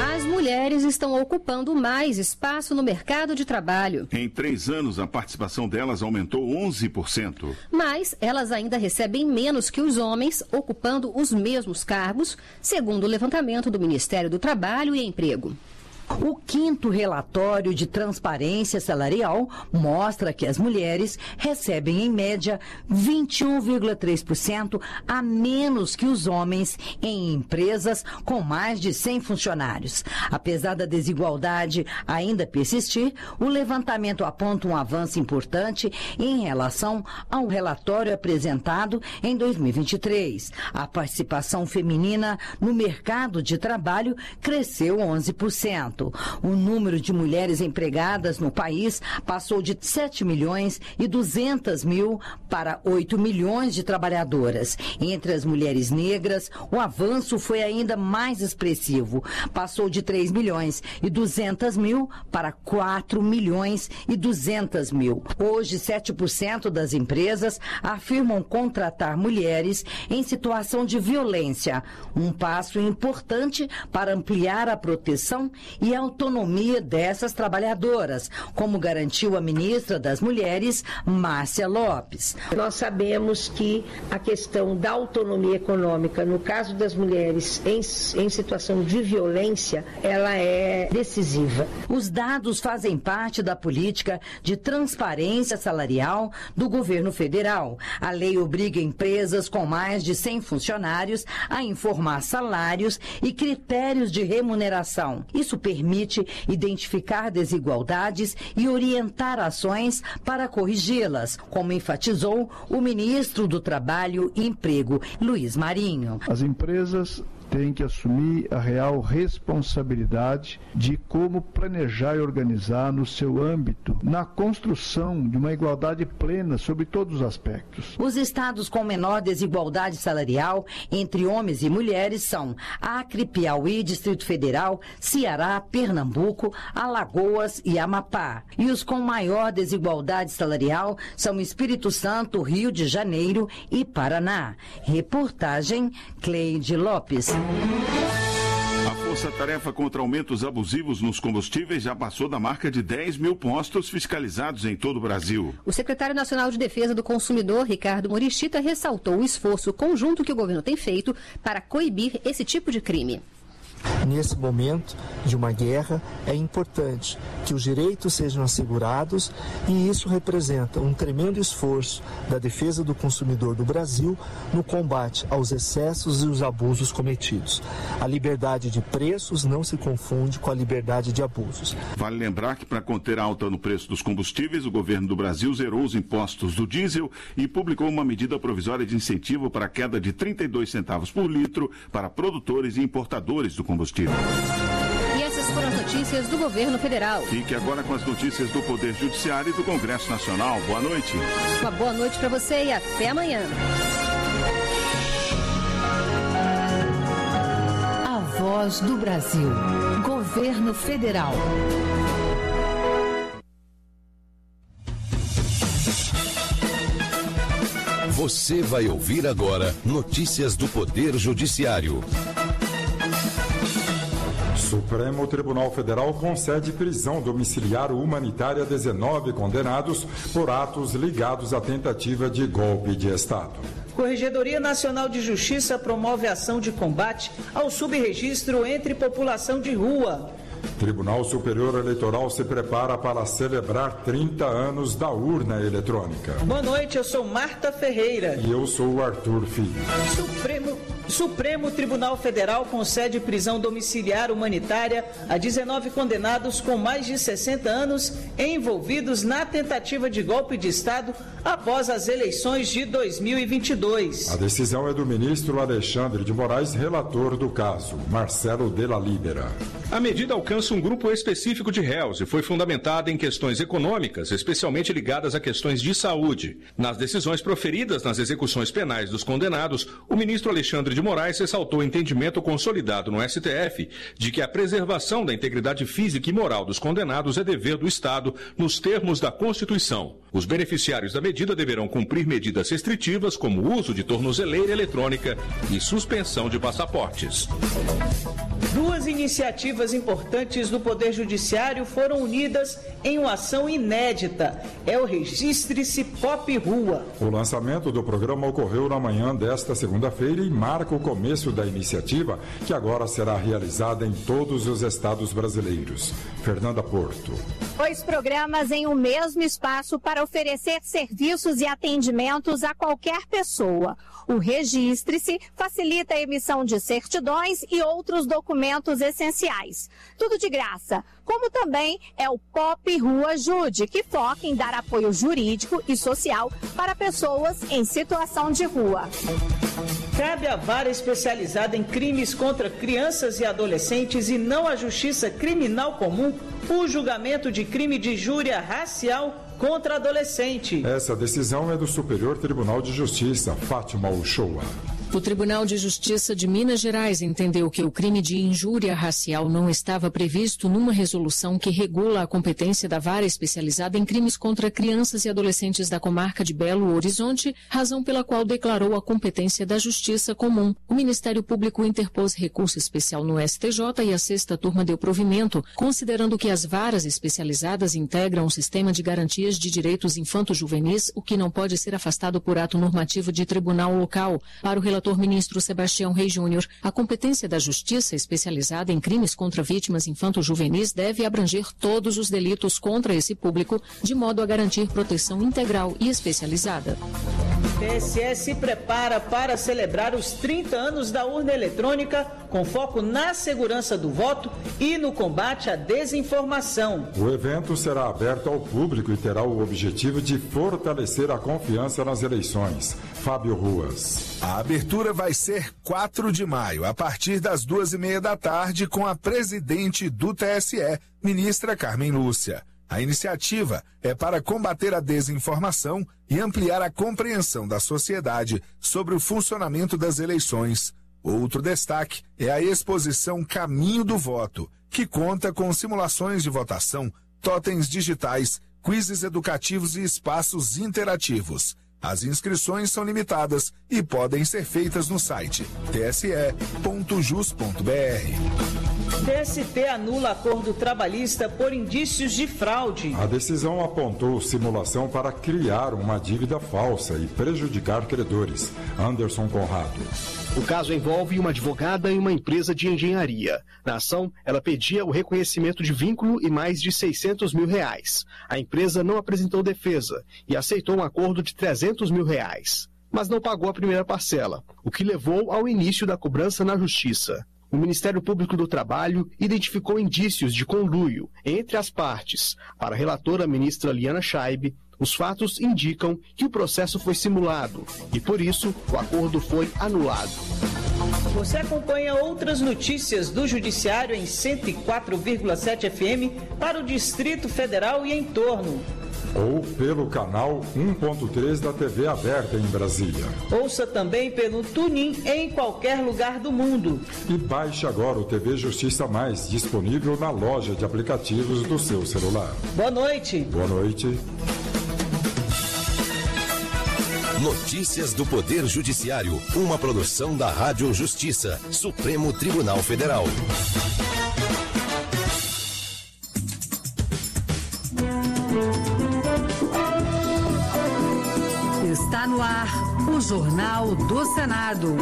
mulheres estão ocupando mais espaço no mercado de trabalho.
Em três anos, a participação delas aumentou onze por cento.
Mas elas ainda recebem menos que os homens, ocupando os mesmos cargos, segundo o levantamento do Ministério do Trabalho e Emprego.
O quinto relatório de transparência salarial mostra que as mulheres recebem, em média, vinte e um vírgula três por cento a menos que os homens em empresas com mais de cem funcionários. Apesar da desigualdade ainda persistir, o levantamento aponta um avanço importante em relação ao relatório apresentado em dois mil e vinte e três. A participação feminina no mercado de trabalho cresceu onze por cento. O número de mulheres empregadas no país passou de sete milhões e duzentos mil para oito milhões de trabalhadoras. Entre as mulheres negras, o avanço foi ainda mais expressivo. Passou de três milhões e duzentos mil para quatro milhões e duzentos mil. Hoje, sete por cento das empresas afirmam contratar mulheres em situação de violência. Um passo importante para ampliar a proteção e a autonomia dessas trabalhadoras, como garantiu a ministra das Mulheres, Márcia Lopes.
Nós sabemos que a questão da autonomia econômica, no caso das mulheres em, em situação de violência, ela é decisiva.
Os dados fazem parte da política de transparência salarial do governo federal. A lei obriga empresas com mais de cem funcionários a informar salários e critérios de remuneração. Isso permite identificar desigualdades e orientar ações para corrigi-las, como enfatizou o ministro do Trabalho e Emprego, Luiz Marinho.
As empresas têm que assumir a real responsabilidade de como planejar e organizar no seu âmbito, na construção de uma igualdade plena sobre todos os aspectos.
Os estados com menor desigualdade salarial entre homens e mulheres são Acre, Piauí, Distrito Federal, Ceará, Pernambuco, Alagoas e Amapá. E os com maior desigualdade salarial são Espírito Santo, Rio de Janeiro e Paraná. Reportagem Cleide Lopes.
A força-tarefa contra aumentos abusivos nos combustíveis já passou da marca de dez mil postos fiscalizados em todo o Brasil.
O secretário nacional de Defesa do Consumidor, Ricardo Murichita, ressaltou o esforço conjunto que o governo tem feito para coibir esse tipo de crime.
Nesse momento de uma guerra, é importante que os direitos sejam assegurados e isso representa um tremendo esforço da defesa do consumidor do Brasil no combate aos excessos e os abusos cometidos. A liberdade de preços não se confunde com a liberdade de abusos.
Vale lembrar que, para conter a alta no preço dos combustíveis, o governo do Brasil zerou os impostos do diesel e publicou uma medida provisória de incentivo para a queda de trinta e dois centavos por litro para produtores e importadores do combustível.
E essas foram as notícias do governo federal.
Fique agora com as notícias do Poder Judiciário e do Congresso Nacional. Boa noite.
Uma boa noite para você e até amanhã.
A Voz do Brasil. Governo Federal.
Você vai ouvir agora notícias do Poder Judiciário.
Supremo Tribunal Federal concede prisão domiciliar humanitária a dezenove condenados por atos ligados à tentativa de golpe de Estado.
Corregedoria Nacional de Justiça promove ação de combate ao subregistro entre população de rua.
Tribunal Superior Eleitoral se prepara para celebrar trinta anos da urna eletrônica.
Boa noite, eu sou Marta Ferreira.
E eu sou o Arthur Filho.
Supremo, Supremo Tribunal Federal concede prisão domiciliar humanitária a dezenove condenados com mais de sessenta anos envolvidos na tentativa de golpe de Estado após as eleições de dois mil e vinte e dois.
A decisão é do ministro Alexandre de Moraes, relator do caso, Marcelo Della Libera.
A medida alcança um grupo específico de réus e foi fundamentada em questões econômicas, especialmente ligadas a questões de saúde. Nas decisões proferidas nas execuções penais dos condenados, o ministro Alexandre de Moraes ressaltou o entendimento consolidado no S T F de que a preservação da integridade física e moral dos condenados é dever do Estado nos termos da Constituição. Os beneficiários da medida deverão cumprir medidas restritivas como o uso de tornozeleira eletrônica e suspensão de passaportes.
Duas iniciativas importantes do Poder Judiciário foram unidas em uma ação inédita. É o Registre-se Pop Rua.
O lançamento do programa ocorreu na manhã desta segunda-feira e marca o começo da iniciativa, que agora será realizada em todos os estados brasileiros. Fernanda Porto.
Dois programas em um mesmo espaço para oferecer serviços e atendimentos a qualquer pessoa. O Registre-se facilita a emissão de certidões e outros documentos essenciais. Tudo de graça. Como também é o Pop Rua Ajude, que foca em dar apoio jurídico e social para pessoas em situação de rua.
Cabe à vara especializada em crimes contra crianças e adolescentes e não à Justiça Criminal Comum o julgamento de crime de injúria racial contra adolescente.
Essa decisão é do Superior Tribunal de Justiça, Fátima Uchoa.
O Tribunal de Justiça de Minas Gerais entendeu que o crime de injúria racial não estava previsto numa resolução que regula a competência da vara especializada em crimes contra crianças e adolescentes da comarca de Belo Horizonte, razão pela qual declarou a competência da Justiça Comum. O Ministério Público interpôs recurso especial no S T J e a sexta turma deu provimento, considerando que as varas especializadas integram um sistema de garantias de direitos infanto-juvenis, o que não pode ser afastado por ato normativo de tribunal local. Para o relator ministro Sebastião Reis Júnior, a competência da Justiça especializada em crimes contra vítimas infanto-juvenis deve abranger todos os delitos contra esse público, de modo a garantir proteção integral e especializada.
O T S E se prepara para celebrar os trinta anos da urna eletrônica, com foco na segurança do voto e no combate à desinformação.
O evento será aberto ao público e terá o objetivo de fortalecer a confiança nas eleições. Fábio Ruas.
A abertura vai ser quatro de maio, a partir das duas e meia da tarde, com a presidente do T S E, ministra Carmen Lúcia. A iniciativa é para combater a desinformação e ampliar a compreensão da sociedade sobre o funcionamento das eleições. Outro destaque é a exposição Caminho do Voto, que conta com simulações de votação, totens digitais, quizzes educativos e espaços interativos. As inscrições são limitadas e podem ser feitas no site t s e ponto jus ponto b r.
T S T anula acordo trabalhista por indícios de fraude.
A decisão apontou simulação para criar uma dívida falsa e prejudicar credores. Anderson Conrado.
O caso envolve uma advogada e uma empresa de engenharia. Na ação, ela pedia o reconhecimento de vínculo e mais de seiscentos mil reais. A empresa não apresentou defesa e aceitou um acordo de trezentos mil reais, mas não pagou a primeira parcela, o que levou ao início da cobrança na Justiça. O Ministério Público do Trabalho identificou indícios de conluio entre as partes. Para a relatora ministra Liana Scheib, os fatos indicam que o processo foi simulado e, por isso, o acordo foi anulado.
Você acompanha outras notícias do Judiciário em cento e quatro vírgula sete F M para o Distrito Federal e em torno.
Ou pelo canal um ponto três da T V aberta em Brasília.
Ouça também pelo TuneIn em qualquer lugar do mundo.
E baixe agora o T V Justiça Mais, disponível na loja de aplicativos do seu celular.
Boa noite.
Boa noite.
Notícias do Poder Judiciário, uma produção da Rádio Justiça, Supremo Tribunal Federal.
Está no ar o Jornal do Senado.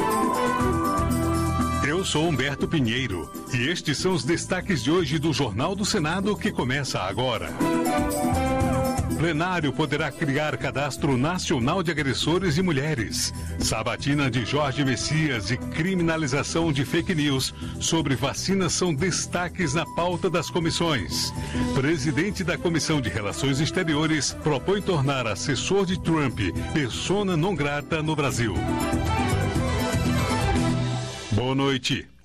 Eu sou Humberto Pinheiro e estes são os destaques de hoje do Jornal do Senado que começa agora. Plenário poderá criar cadastro nacional de agressores de mulheres. Sabatina de Jorge Messias e criminalização de fake news sobre vacinas são destaques na pauta das comissões. Presidente da Comissão de Relações Exteriores propõe tornar assessor de Trump persona non grata no Brasil. Boa noite.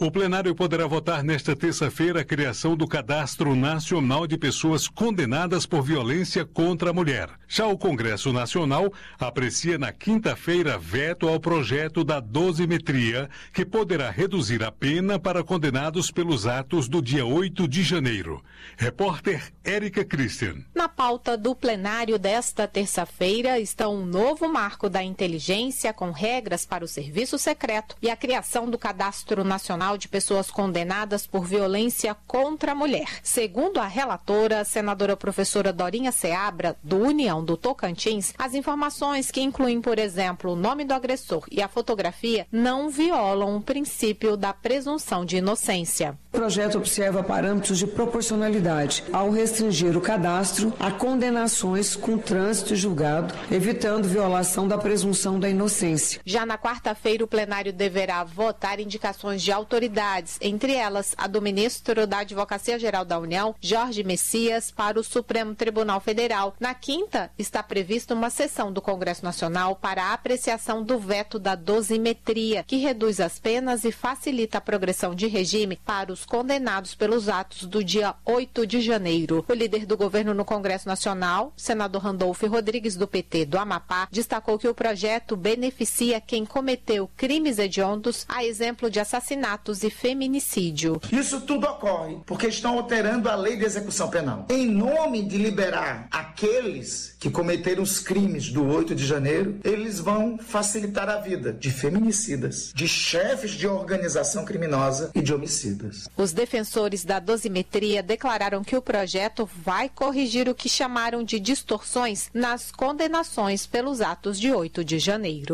O plenário poderá votar nesta terça-feira a criação do Cadastro Nacional de Pessoas Condenadas por Violência contra a Mulher. Já o Congresso Nacional aprecia na quinta-feira veto ao projeto da dosimetria, que poderá reduzir a pena para condenados pelos atos do dia oito de janeiro. Repórter Érica Christian.
Na pauta do plenário desta terça-feira está um novo marco da inteligência com regras para o serviço secreto e a criação do Cadastro Nacional de Pessoas Condenadas por Violência contra a Mulher. Segundo a relatora, a senadora professora Dorinha Seabra, do União do Tocantins, as informações que incluem, por exemplo, o nome do agressor e a fotografia não violam o princípio da presunção de inocência.
O projeto observa parâmetros de proporcionalidade ao restringir o cadastro a condenações com trânsito julgado, evitando violação da presunção da inocência.
Já na quarta-feira, o plenário deverá votar indicações de autoridades, entre elas a do ministro da Advocacia Geral da União, Jorge Messias, para o Supremo Tribunal Federal. Na quinta, está prevista uma sessão do Congresso Nacional para a apreciação do veto da dosimetria, que reduz as penas e facilita a progressão de regime para os condenados pelos atos do dia oito de janeiro. O líder do governo no Congresso Nacional, senador Randolfo Rodrigues, do P T do Amapá, destacou que o projeto beneficia quem cometeu crimes hediondos, a exemplo de assassinatos e feminicídio.
Isso tudo ocorre porque estão alterando a lei de execução penal. Em nome de liberar aqueles que cometeram os crimes do oito de janeiro, eles vão facilitar a vida de feminicidas, de chefes de organização criminosa e de homicidas.
Os defensores da dosimetria declararam que o projeto vai corrigir o que chamaram de distorções nas condenações pelos atos de oito de janeiro.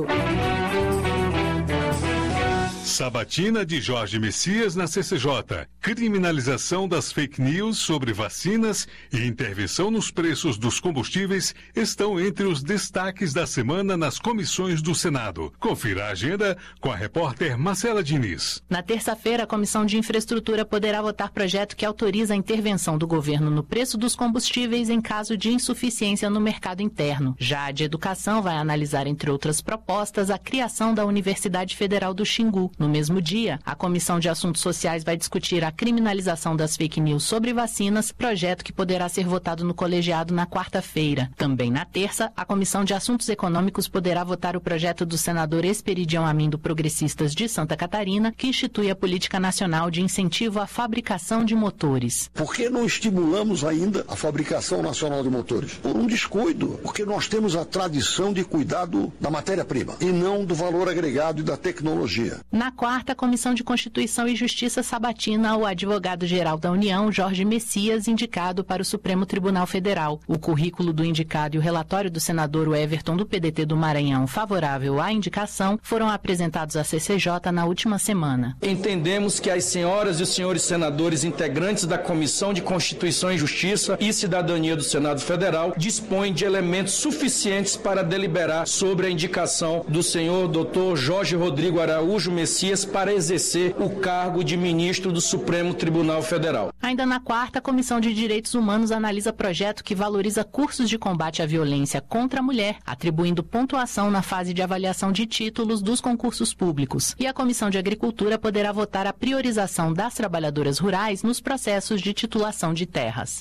Sabatina de Jorge Messias na C C J. Criminalização das fake news sobre vacinas e intervenção nos preços dos combustíveis estão entre os destaques da semana nas comissões do Senado. Confira a agenda com a repórter Marcela Diniz.
Na terça-feira, a Comissão de Infraestrutura poderá votar projeto que autoriza a intervenção do governo no preço dos combustíveis em caso de insuficiência no mercado interno. Já a de Educação vai analisar, entre outras propostas, a criação da Universidade Federal do Xingu. No mesmo dia, a Comissão de Assuntos Sociais vai discutir a criminalização das fake news sobre vacinas, projeto que poderá ser votado no colegiado na quarta-feira. Também na terça, a Comissão de Assuntos Econômicos poderá votar o projeto do senador Esperidião Amin do Progressistas de Santa Catarina, que institui a Política Nacional de Incentivo à Fabricação de Motores.
Por que não estimulamos ainda a fabricação nacional de motores? Por um descuido, porque nós temos a tradição de cuidado da matéria-prima e não do valor agregado e da tecnologia.
Na quarta, a Comissão de Constituição e Justiça sabatina o advogado-geral da União, Jorge Messias, indicado para o Supremo Tribunal Federal. O currículo do indicado e o relatório do senador Everton do P D T do Maranhão, favorável à indicação, foram apresentados à C C J na última semana.
Entendemos que as senhoras e os senhores senadores integrantes da Comissão de Constituição e Justiça e Cidadania do Senado Federal dispõem de elementos suficientes para deliberar sobre a indicação do senhor doutor Jorge Rodrigo Araújo Messias para exercer o cargo de ministro do Supremo Tribunal Federal.
Ainda na quarta, a Comissão de Direitos Humanos analisa projeto que valoriza cursos de combate à violência contra a mulher, atribuindo pontuação na fase de avaliação de títulos dos concursos públicos. E a Comissão de Agricultura poderá votar a priorização das trabalhadoras rurais nos processos de titulação de terras.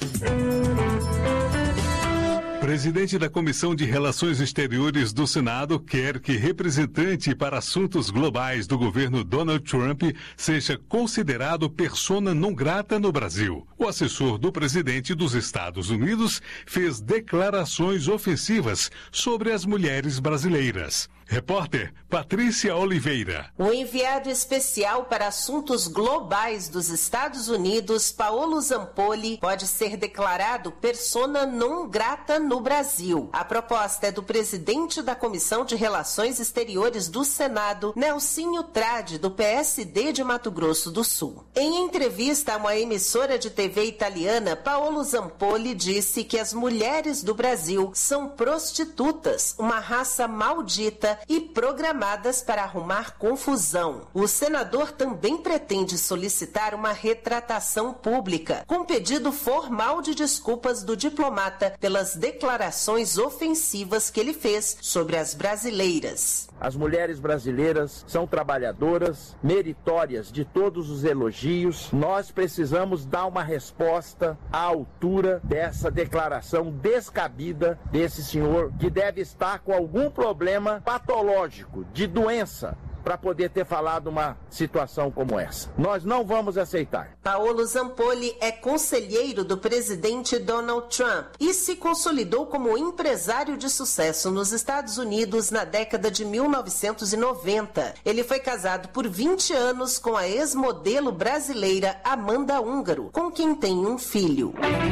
Presidente da Comissão de Relações Exteriores do Senado quer que representante para assuntos globais do governo Donald Trump seja considerado persona não grata no Brasil. O assessor do presidente dos Estados Unidos fez declarações ofensivas sobre as mulheres brasileiras. Repórter Patrícia Oliveira.
O enviado especial para assuntos globais dos Estados Unidos, Paolo Zampoli, pode ser declarado persona non grata no Brasil. A proposta é do presidente da Comissão de Relações Exteriores do Senado, Nelsinho Tradi, do P S D de Mato Grosso do Sul. Em entrevista a uma emissora de T V italiana, Paolo Zampoli disse que as mulheres do Brasil são prostitutas, uma raça maldita pauta e programadas para arrumar confusão. O senador também pretende solicitar uma retratação pública, com pedido formal de desculpas do diplomata pelas declarações ofensivas que ele fez sobre as brasileiras.
As mulheres brasileiras são trabalhadoras, meritórias de todos os elogios. Nós precisamos dar uma resposta à altura dessa declaração descabida desse senhor, que deve estar com algum problema patológico, de doença, para poder ter falado uma situação como essa. Nós não vamos aceitar.
Paolo Zampolli é conselheiro do presidente Donald Trump e se consolidou como empresário de sucesso nos Estados Unidos na década de mil novecentos e noventa. Ele foi casado por vinte anos com a ex-modelo brasileira Amanda Húngaro, com quem tem um filho.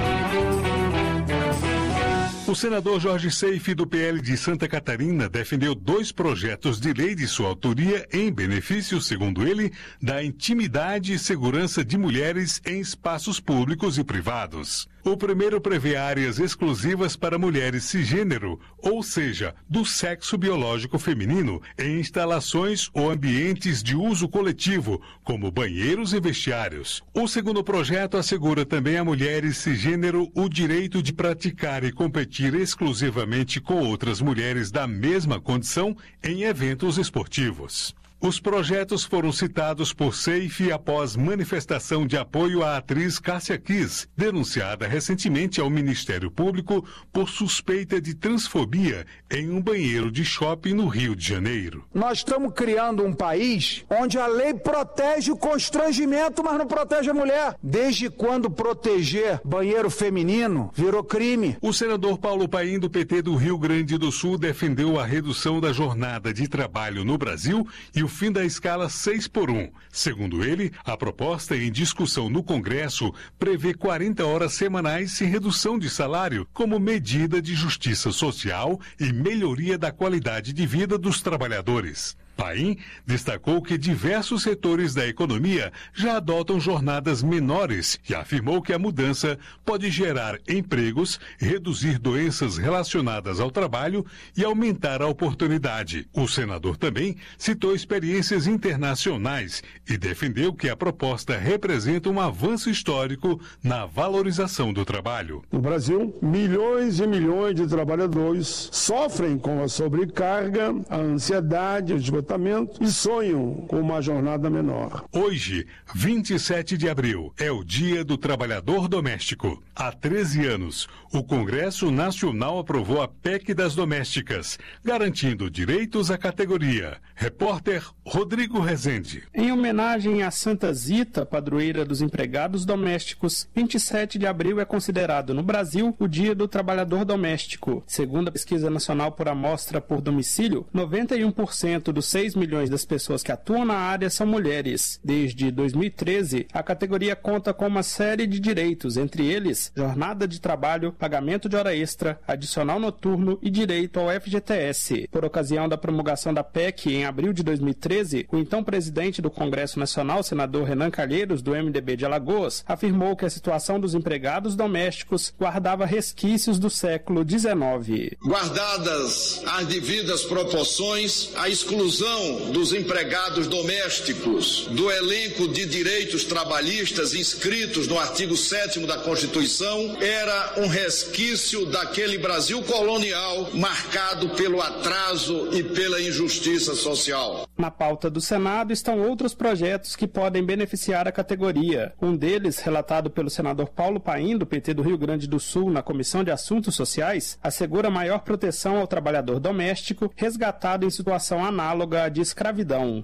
O senador Jorge Seife, do P L de Santa Catarina, defendeu dois projetos de lei de sua autoria em benefício, segundo ele, da intimidade e segurança de mulheres em espaços públicos e privados. O primeiro prevê áreas exclusivas para mulheres cisgênero, ou seja, do sexo biológico feminino, em instalações ou ambientes de uso coletivo, como banheiros e vestiários. O segundo projeto assegura também a mulheres cisgênero o direito de praticar e competir exclusivamente com outras mulheres da mesma condição em eventos esportivos. Os projetos foram citados por Seife após manifestação de apoio à atriz Cássia Kiss, denunciada recentemente ao Ministério Público por suspeita de transfobia em um banheiro de shopping no Rio de Janeiro.
Nós estamos criando um país onde a lei protege o constrangimento, mas não protege a mulher. Desde quando proteger banheiro feminino virou crime?
O senador Paulo Paim, do P T do Rio Grande do Sul, defendeu a redução da jornada de trabalho no Brasil e o fim da escala seis por um. Segundo ele, a proposta em discussão no Congresso prevê quarenta horas semanais sem redução de salário como medida de justiça social e melhoria da qualidade de vida dos trabalhadores. Paim destacou que diversos setores da economia já adotam jornadas menores e afirmou que a mudança pode gerar empregos, reduzir doenças relacionadas ao trabalho e aumentar a oportunidade. O senador também citou experiências internacionais e defendeu que a proposta representa um avanço histórico na valorização do trabalho.
No Brasil, milhões e milhões de trabalhadores sofrem com a sobrecarga, a ansiedade, o esgotamento e sonham com uma jornada menor.
Hoje, vinte e sete de abril, é o Dia do Trabalhador Doméstico. Há treze anos, o Congresso Nacional aprovou a P E C das Domésticas, garantindo direitos à categoria. Repórter Rodrigo Rezende.
Em homenagem a Santa Zita, padroeira dos empregados domésticos, vinte e sete de abril é considerado no Brasil o Dia do Trabalhador Doméstico. Segundo a Pesquisa Nacional por Amostra por Domicílio, noventa e um por cento dos seis milhões das pessoas que atuam na área são mulheres. Desde dois mil e treze, a categoria conta com uma série de direitos, entre eles jornada de trabalho, pagamento de hora extra, adicional noturno e direito ao F G T S. Por ocasião da promulgação da P E C em abril de dois mil e treze, o então presidente do Congresso Nacional, senador Renan Calheiros, do M D B de Alagoas, afirmou que a situação dos empregados domésticos guardava resquícios do século dezenove.
Guardadas as devidas proporções, a exclusão dos empregados domésticos do elenco de direitos trabalhistas inscritos no artigo sétimo da Constituição era um resquício daquele Brasil colonial marcado pelo atraso e pela injustiça social.
Na pauta do Senado estão outros projetos que podem beneficiar a categoria. Um deles, relatado pelo senador Paulo Paim, do P T do Rio Grande do Sul, na Comissão de Assuntos Sociais, assegura maior proteção ao trabalhador doméstico resgatado em situação análoga de escravidão.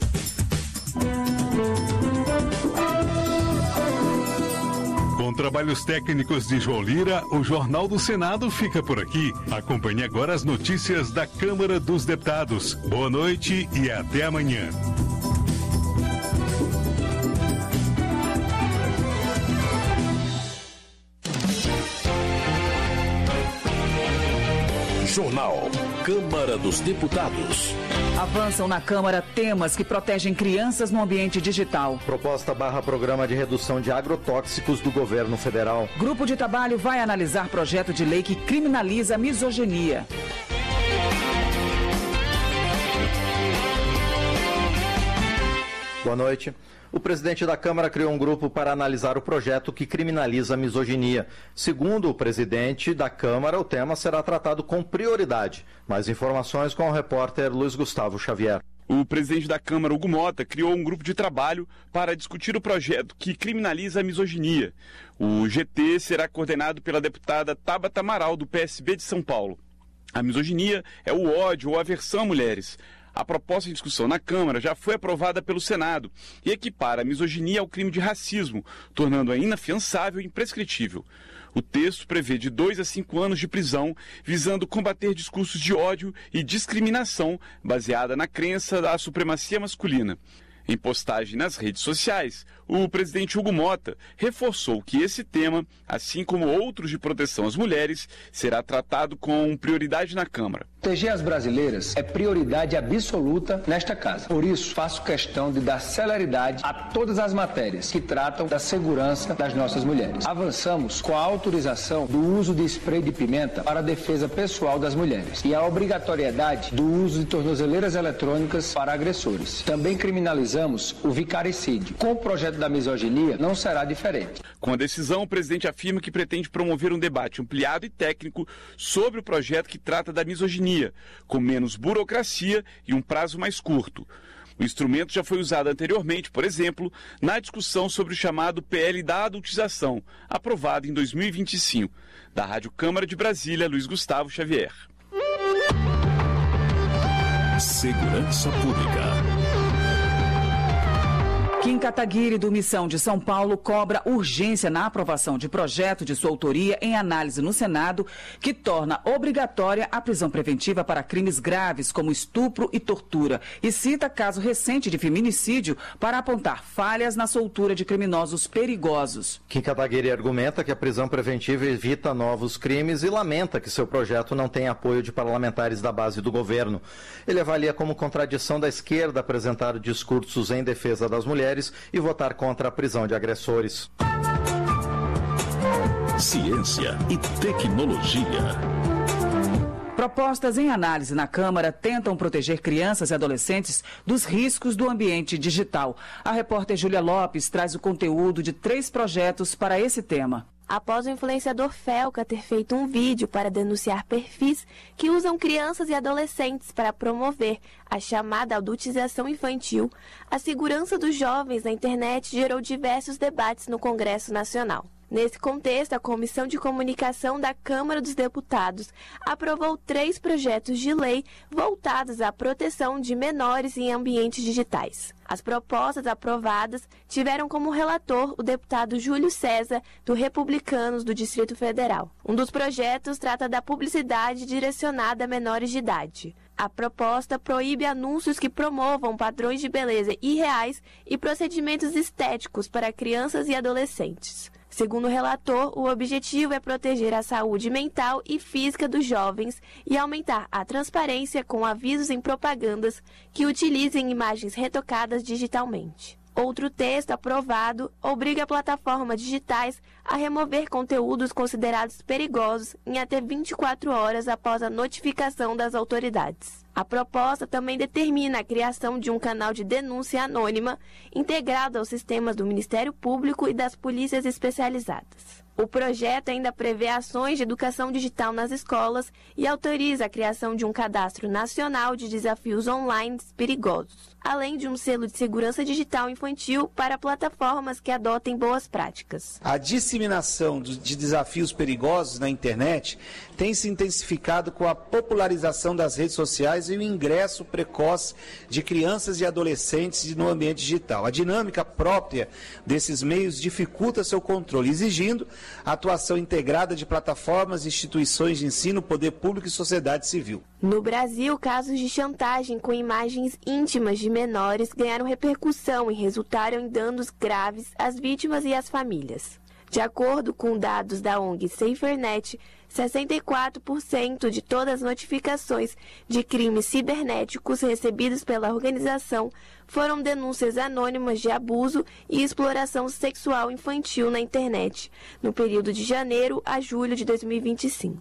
Com trabalhos técnicos de João Lira, o Jornal do Senado fica por aqui. Acompanhe agora as notícias da Câmara dos Deputados. Boa noite e até amanhã.
Jornal Câmara dos Deputados.
Avançam na Câmara temas que protegem crianças no ambiente digital.
Proposta barra programa de redução de agrotóxicos do governo federal.
Grupo de trabalho vai analisar projeto de lei que criminaliza a misoginia.
Boa noite. O presidente da Câmara criou um grupo para analisar o projeto que criminaliza a misoginia. Segundo o presidente da Câmara, o tema será tratado com prioridade. Mais informações com o repórter Luiz Gustavo Xavier.
O presidente da Câmara, Hugo Mota, criou um grupo de trabalho para discutir o projeto que criminaliza a misoginia. O G T será coordenado pela deputada Tabata Amaral, do P S B de São Paulo. A misoginia é o ódio ou aversão a mulheres. A proposta de discussão na Câmara já foi aprovada pelo Senado e equipara a misoginia ao crime de racismo, tornando-a inafiançável e imprescritível. O texto prevê de dois a cinco anos de prisão, visando combater discursos de ódio e discriminação baseada na crença da supremacia masculina. Em postagem nas redes sociais, o presidente Hugo Mota reforçou que esse tema, assim como outros de proteção às mulheres, será tratado com prioridade na Câmara.
Proteger as brasileiras é prioridade absoluta nesta casa. Por isso, faço questão de dar celeridade a todas as matérias que tratam da segurança das nossas mulheres. Avançamos com a autorização do uso de spray de pimenta para a defesa pessoal das mulheres e a obrigatoriedade do uso de tornozeleiras eletrônicas para agressores. Também criminalizamos o vicaricídio. Com o projeto da misoginia, não será diferente.
Com a decisão, o presidente afirma que pretende promover um debate ampliado e técnico sobre o projeto que trata da misoginia, com menos burocracia e um prazo mais curto. O instrumento já foi usado anteriormente, por exemplo, na discussão sobre o chamado P L da adultização, aprovado em dois mil e vinte e cinco. Da Rádio Câmara de Brasília, Luiz Gustavo Xavier.
Segurança Pública.
Kim Kataguiri, do Missão de São Paulo, cobra urgência na aprovação de projeto de sua autoria em análise no Senado, que torna obrigatória a prisão preventiva para crimes graves como estupro e tortura, e cita caso recente de feminicídio para apontar falhas na soltura de criminosos perigosos.
Kim Kataguiri argumenta que a prisão preventiva evita novos crimes e lamenta que seu projeto não tem apoio de parlamentares da base do governo. Ele avalia como contradição da esquerda apresentar discursos em defesa das mulheres e votar contra a prisão de agressores.
Ciência e tecnologia.
Propostas em análise na Câmara tentam proteger crianças e adolescentes dos riscos do ambiente digital. A repórter Júlia Lopes traz o conteúdo de três projetos para esse tema.
Após o influenciador Felca ter feito um vídeo para denunciar perfis que usam crianças e adolescentes para promover a chamada adultização infantil, a segurança dos jovens na internet gerou diversos debates no Congresso Nacional. Nesse contexto, a Comissão de Comunicação da Câmara dos Deputados aprovou três projetos de lei voltados à proteção de menores em ambientes digitais. As propostas aprovadas tiveram como relator o deputado Júlio César, do Republicanos do Distrito Federal. Um dos projetos trata da publicidade direcionada a menores de idade. A proposta proíbe anúncios que promovam padrões de beleza irreais e procedimentos estéticos para crianças e adolescentes. Segundo o relator, o objetivo é proteger a saúde mental e física dos jovens e aumentar a transparência com avisos em propagandas que utilizem imagens retocadas digitalmente. Outro texto aprovado obriga plataformas digitais a remover conteúdos considerados perigosos em até vinte e quatro horas após a notificação das autoridades. A proposta também determina a criação de um canal de denúncia anônima integrado aos sistemas do Ministério Público e das polícias especializadas. O projeto ainda prevê ações de educação digital nas escolas e autoriza a criação de um cadastro nacional de desafios online perigosos, além de um selo de segurança digital infantil para plataformas que adotem boas práticas.
A disseminação de desafios perigosos na internet tem se intensificado com a popularização das redes sociais e o ingresso precoce de crianças e adolescentes no ambiente digital. A dinâmica própria desses meios dificulta seu controle, exigindo a atuação integrada de plataformas, instituições de ensino, poder público e sociedade civil.
No Brasil, casos de chantagem com imagens íntimas de menores ganharam repercussão e resultaram em danos graves às vítimas e às famílias. De acordo com dados da O N G SaferNet, sessenta e quatro por cento de todas as notificações de crimes cibernéticos recebidos pela organização foram denúncias anônimas de abuso e exploração sexual infantil na internet, no período de janeiro a julho de dois mil e vinte e cinco.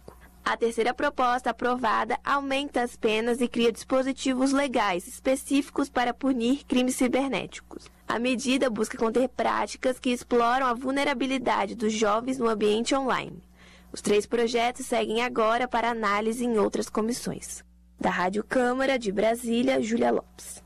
A terceira proposta aprovada aumenta as penas e cria dispositivos legais específicos para punir crimes cibernéticos. A medida busca conter práticas que exploram a vulnerabilidade dos jovens no ambiente online. Os três projetos seguem agora para análise em outras comissões. Da Rádio Câmara de Brasília, Júlia Lopes.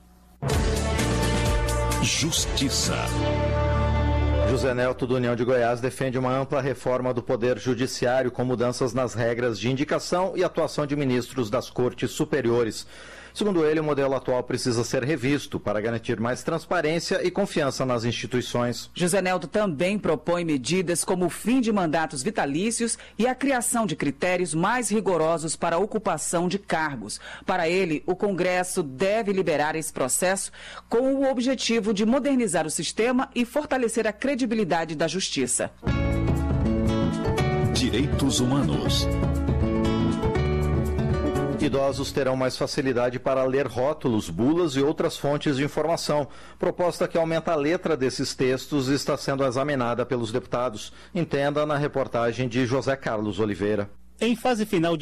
Justiça.
José Nelto, do União de Goiás, defende uma ampla reforma do Poder Judiciário com mudanças nas regras de indicação e atuação de ministros das Cortes Superiores. Segundo ele, o modelo atual precisa ser revisto para garantir mais transparência e confiança nas instituições.
José Nelto também propõe medidas como o fim de mandatos vitalícios e a criação de critérios mais rigorosos para a ocupação de cargos. Para ele, o Congresso deve liberar esse processo com o objetivo de modernizar o sistema e fortalecer a credibilidade da justiça.
Direitos humanos.
Idosos terão mais facilidade para ler rótulos, bulas e outras fontes de informação. Proposta que aumenta a letra desses textos está sendo examinada pelos deputados. Entenda na reportagem de José Carlos Oliveira.
Em fase final de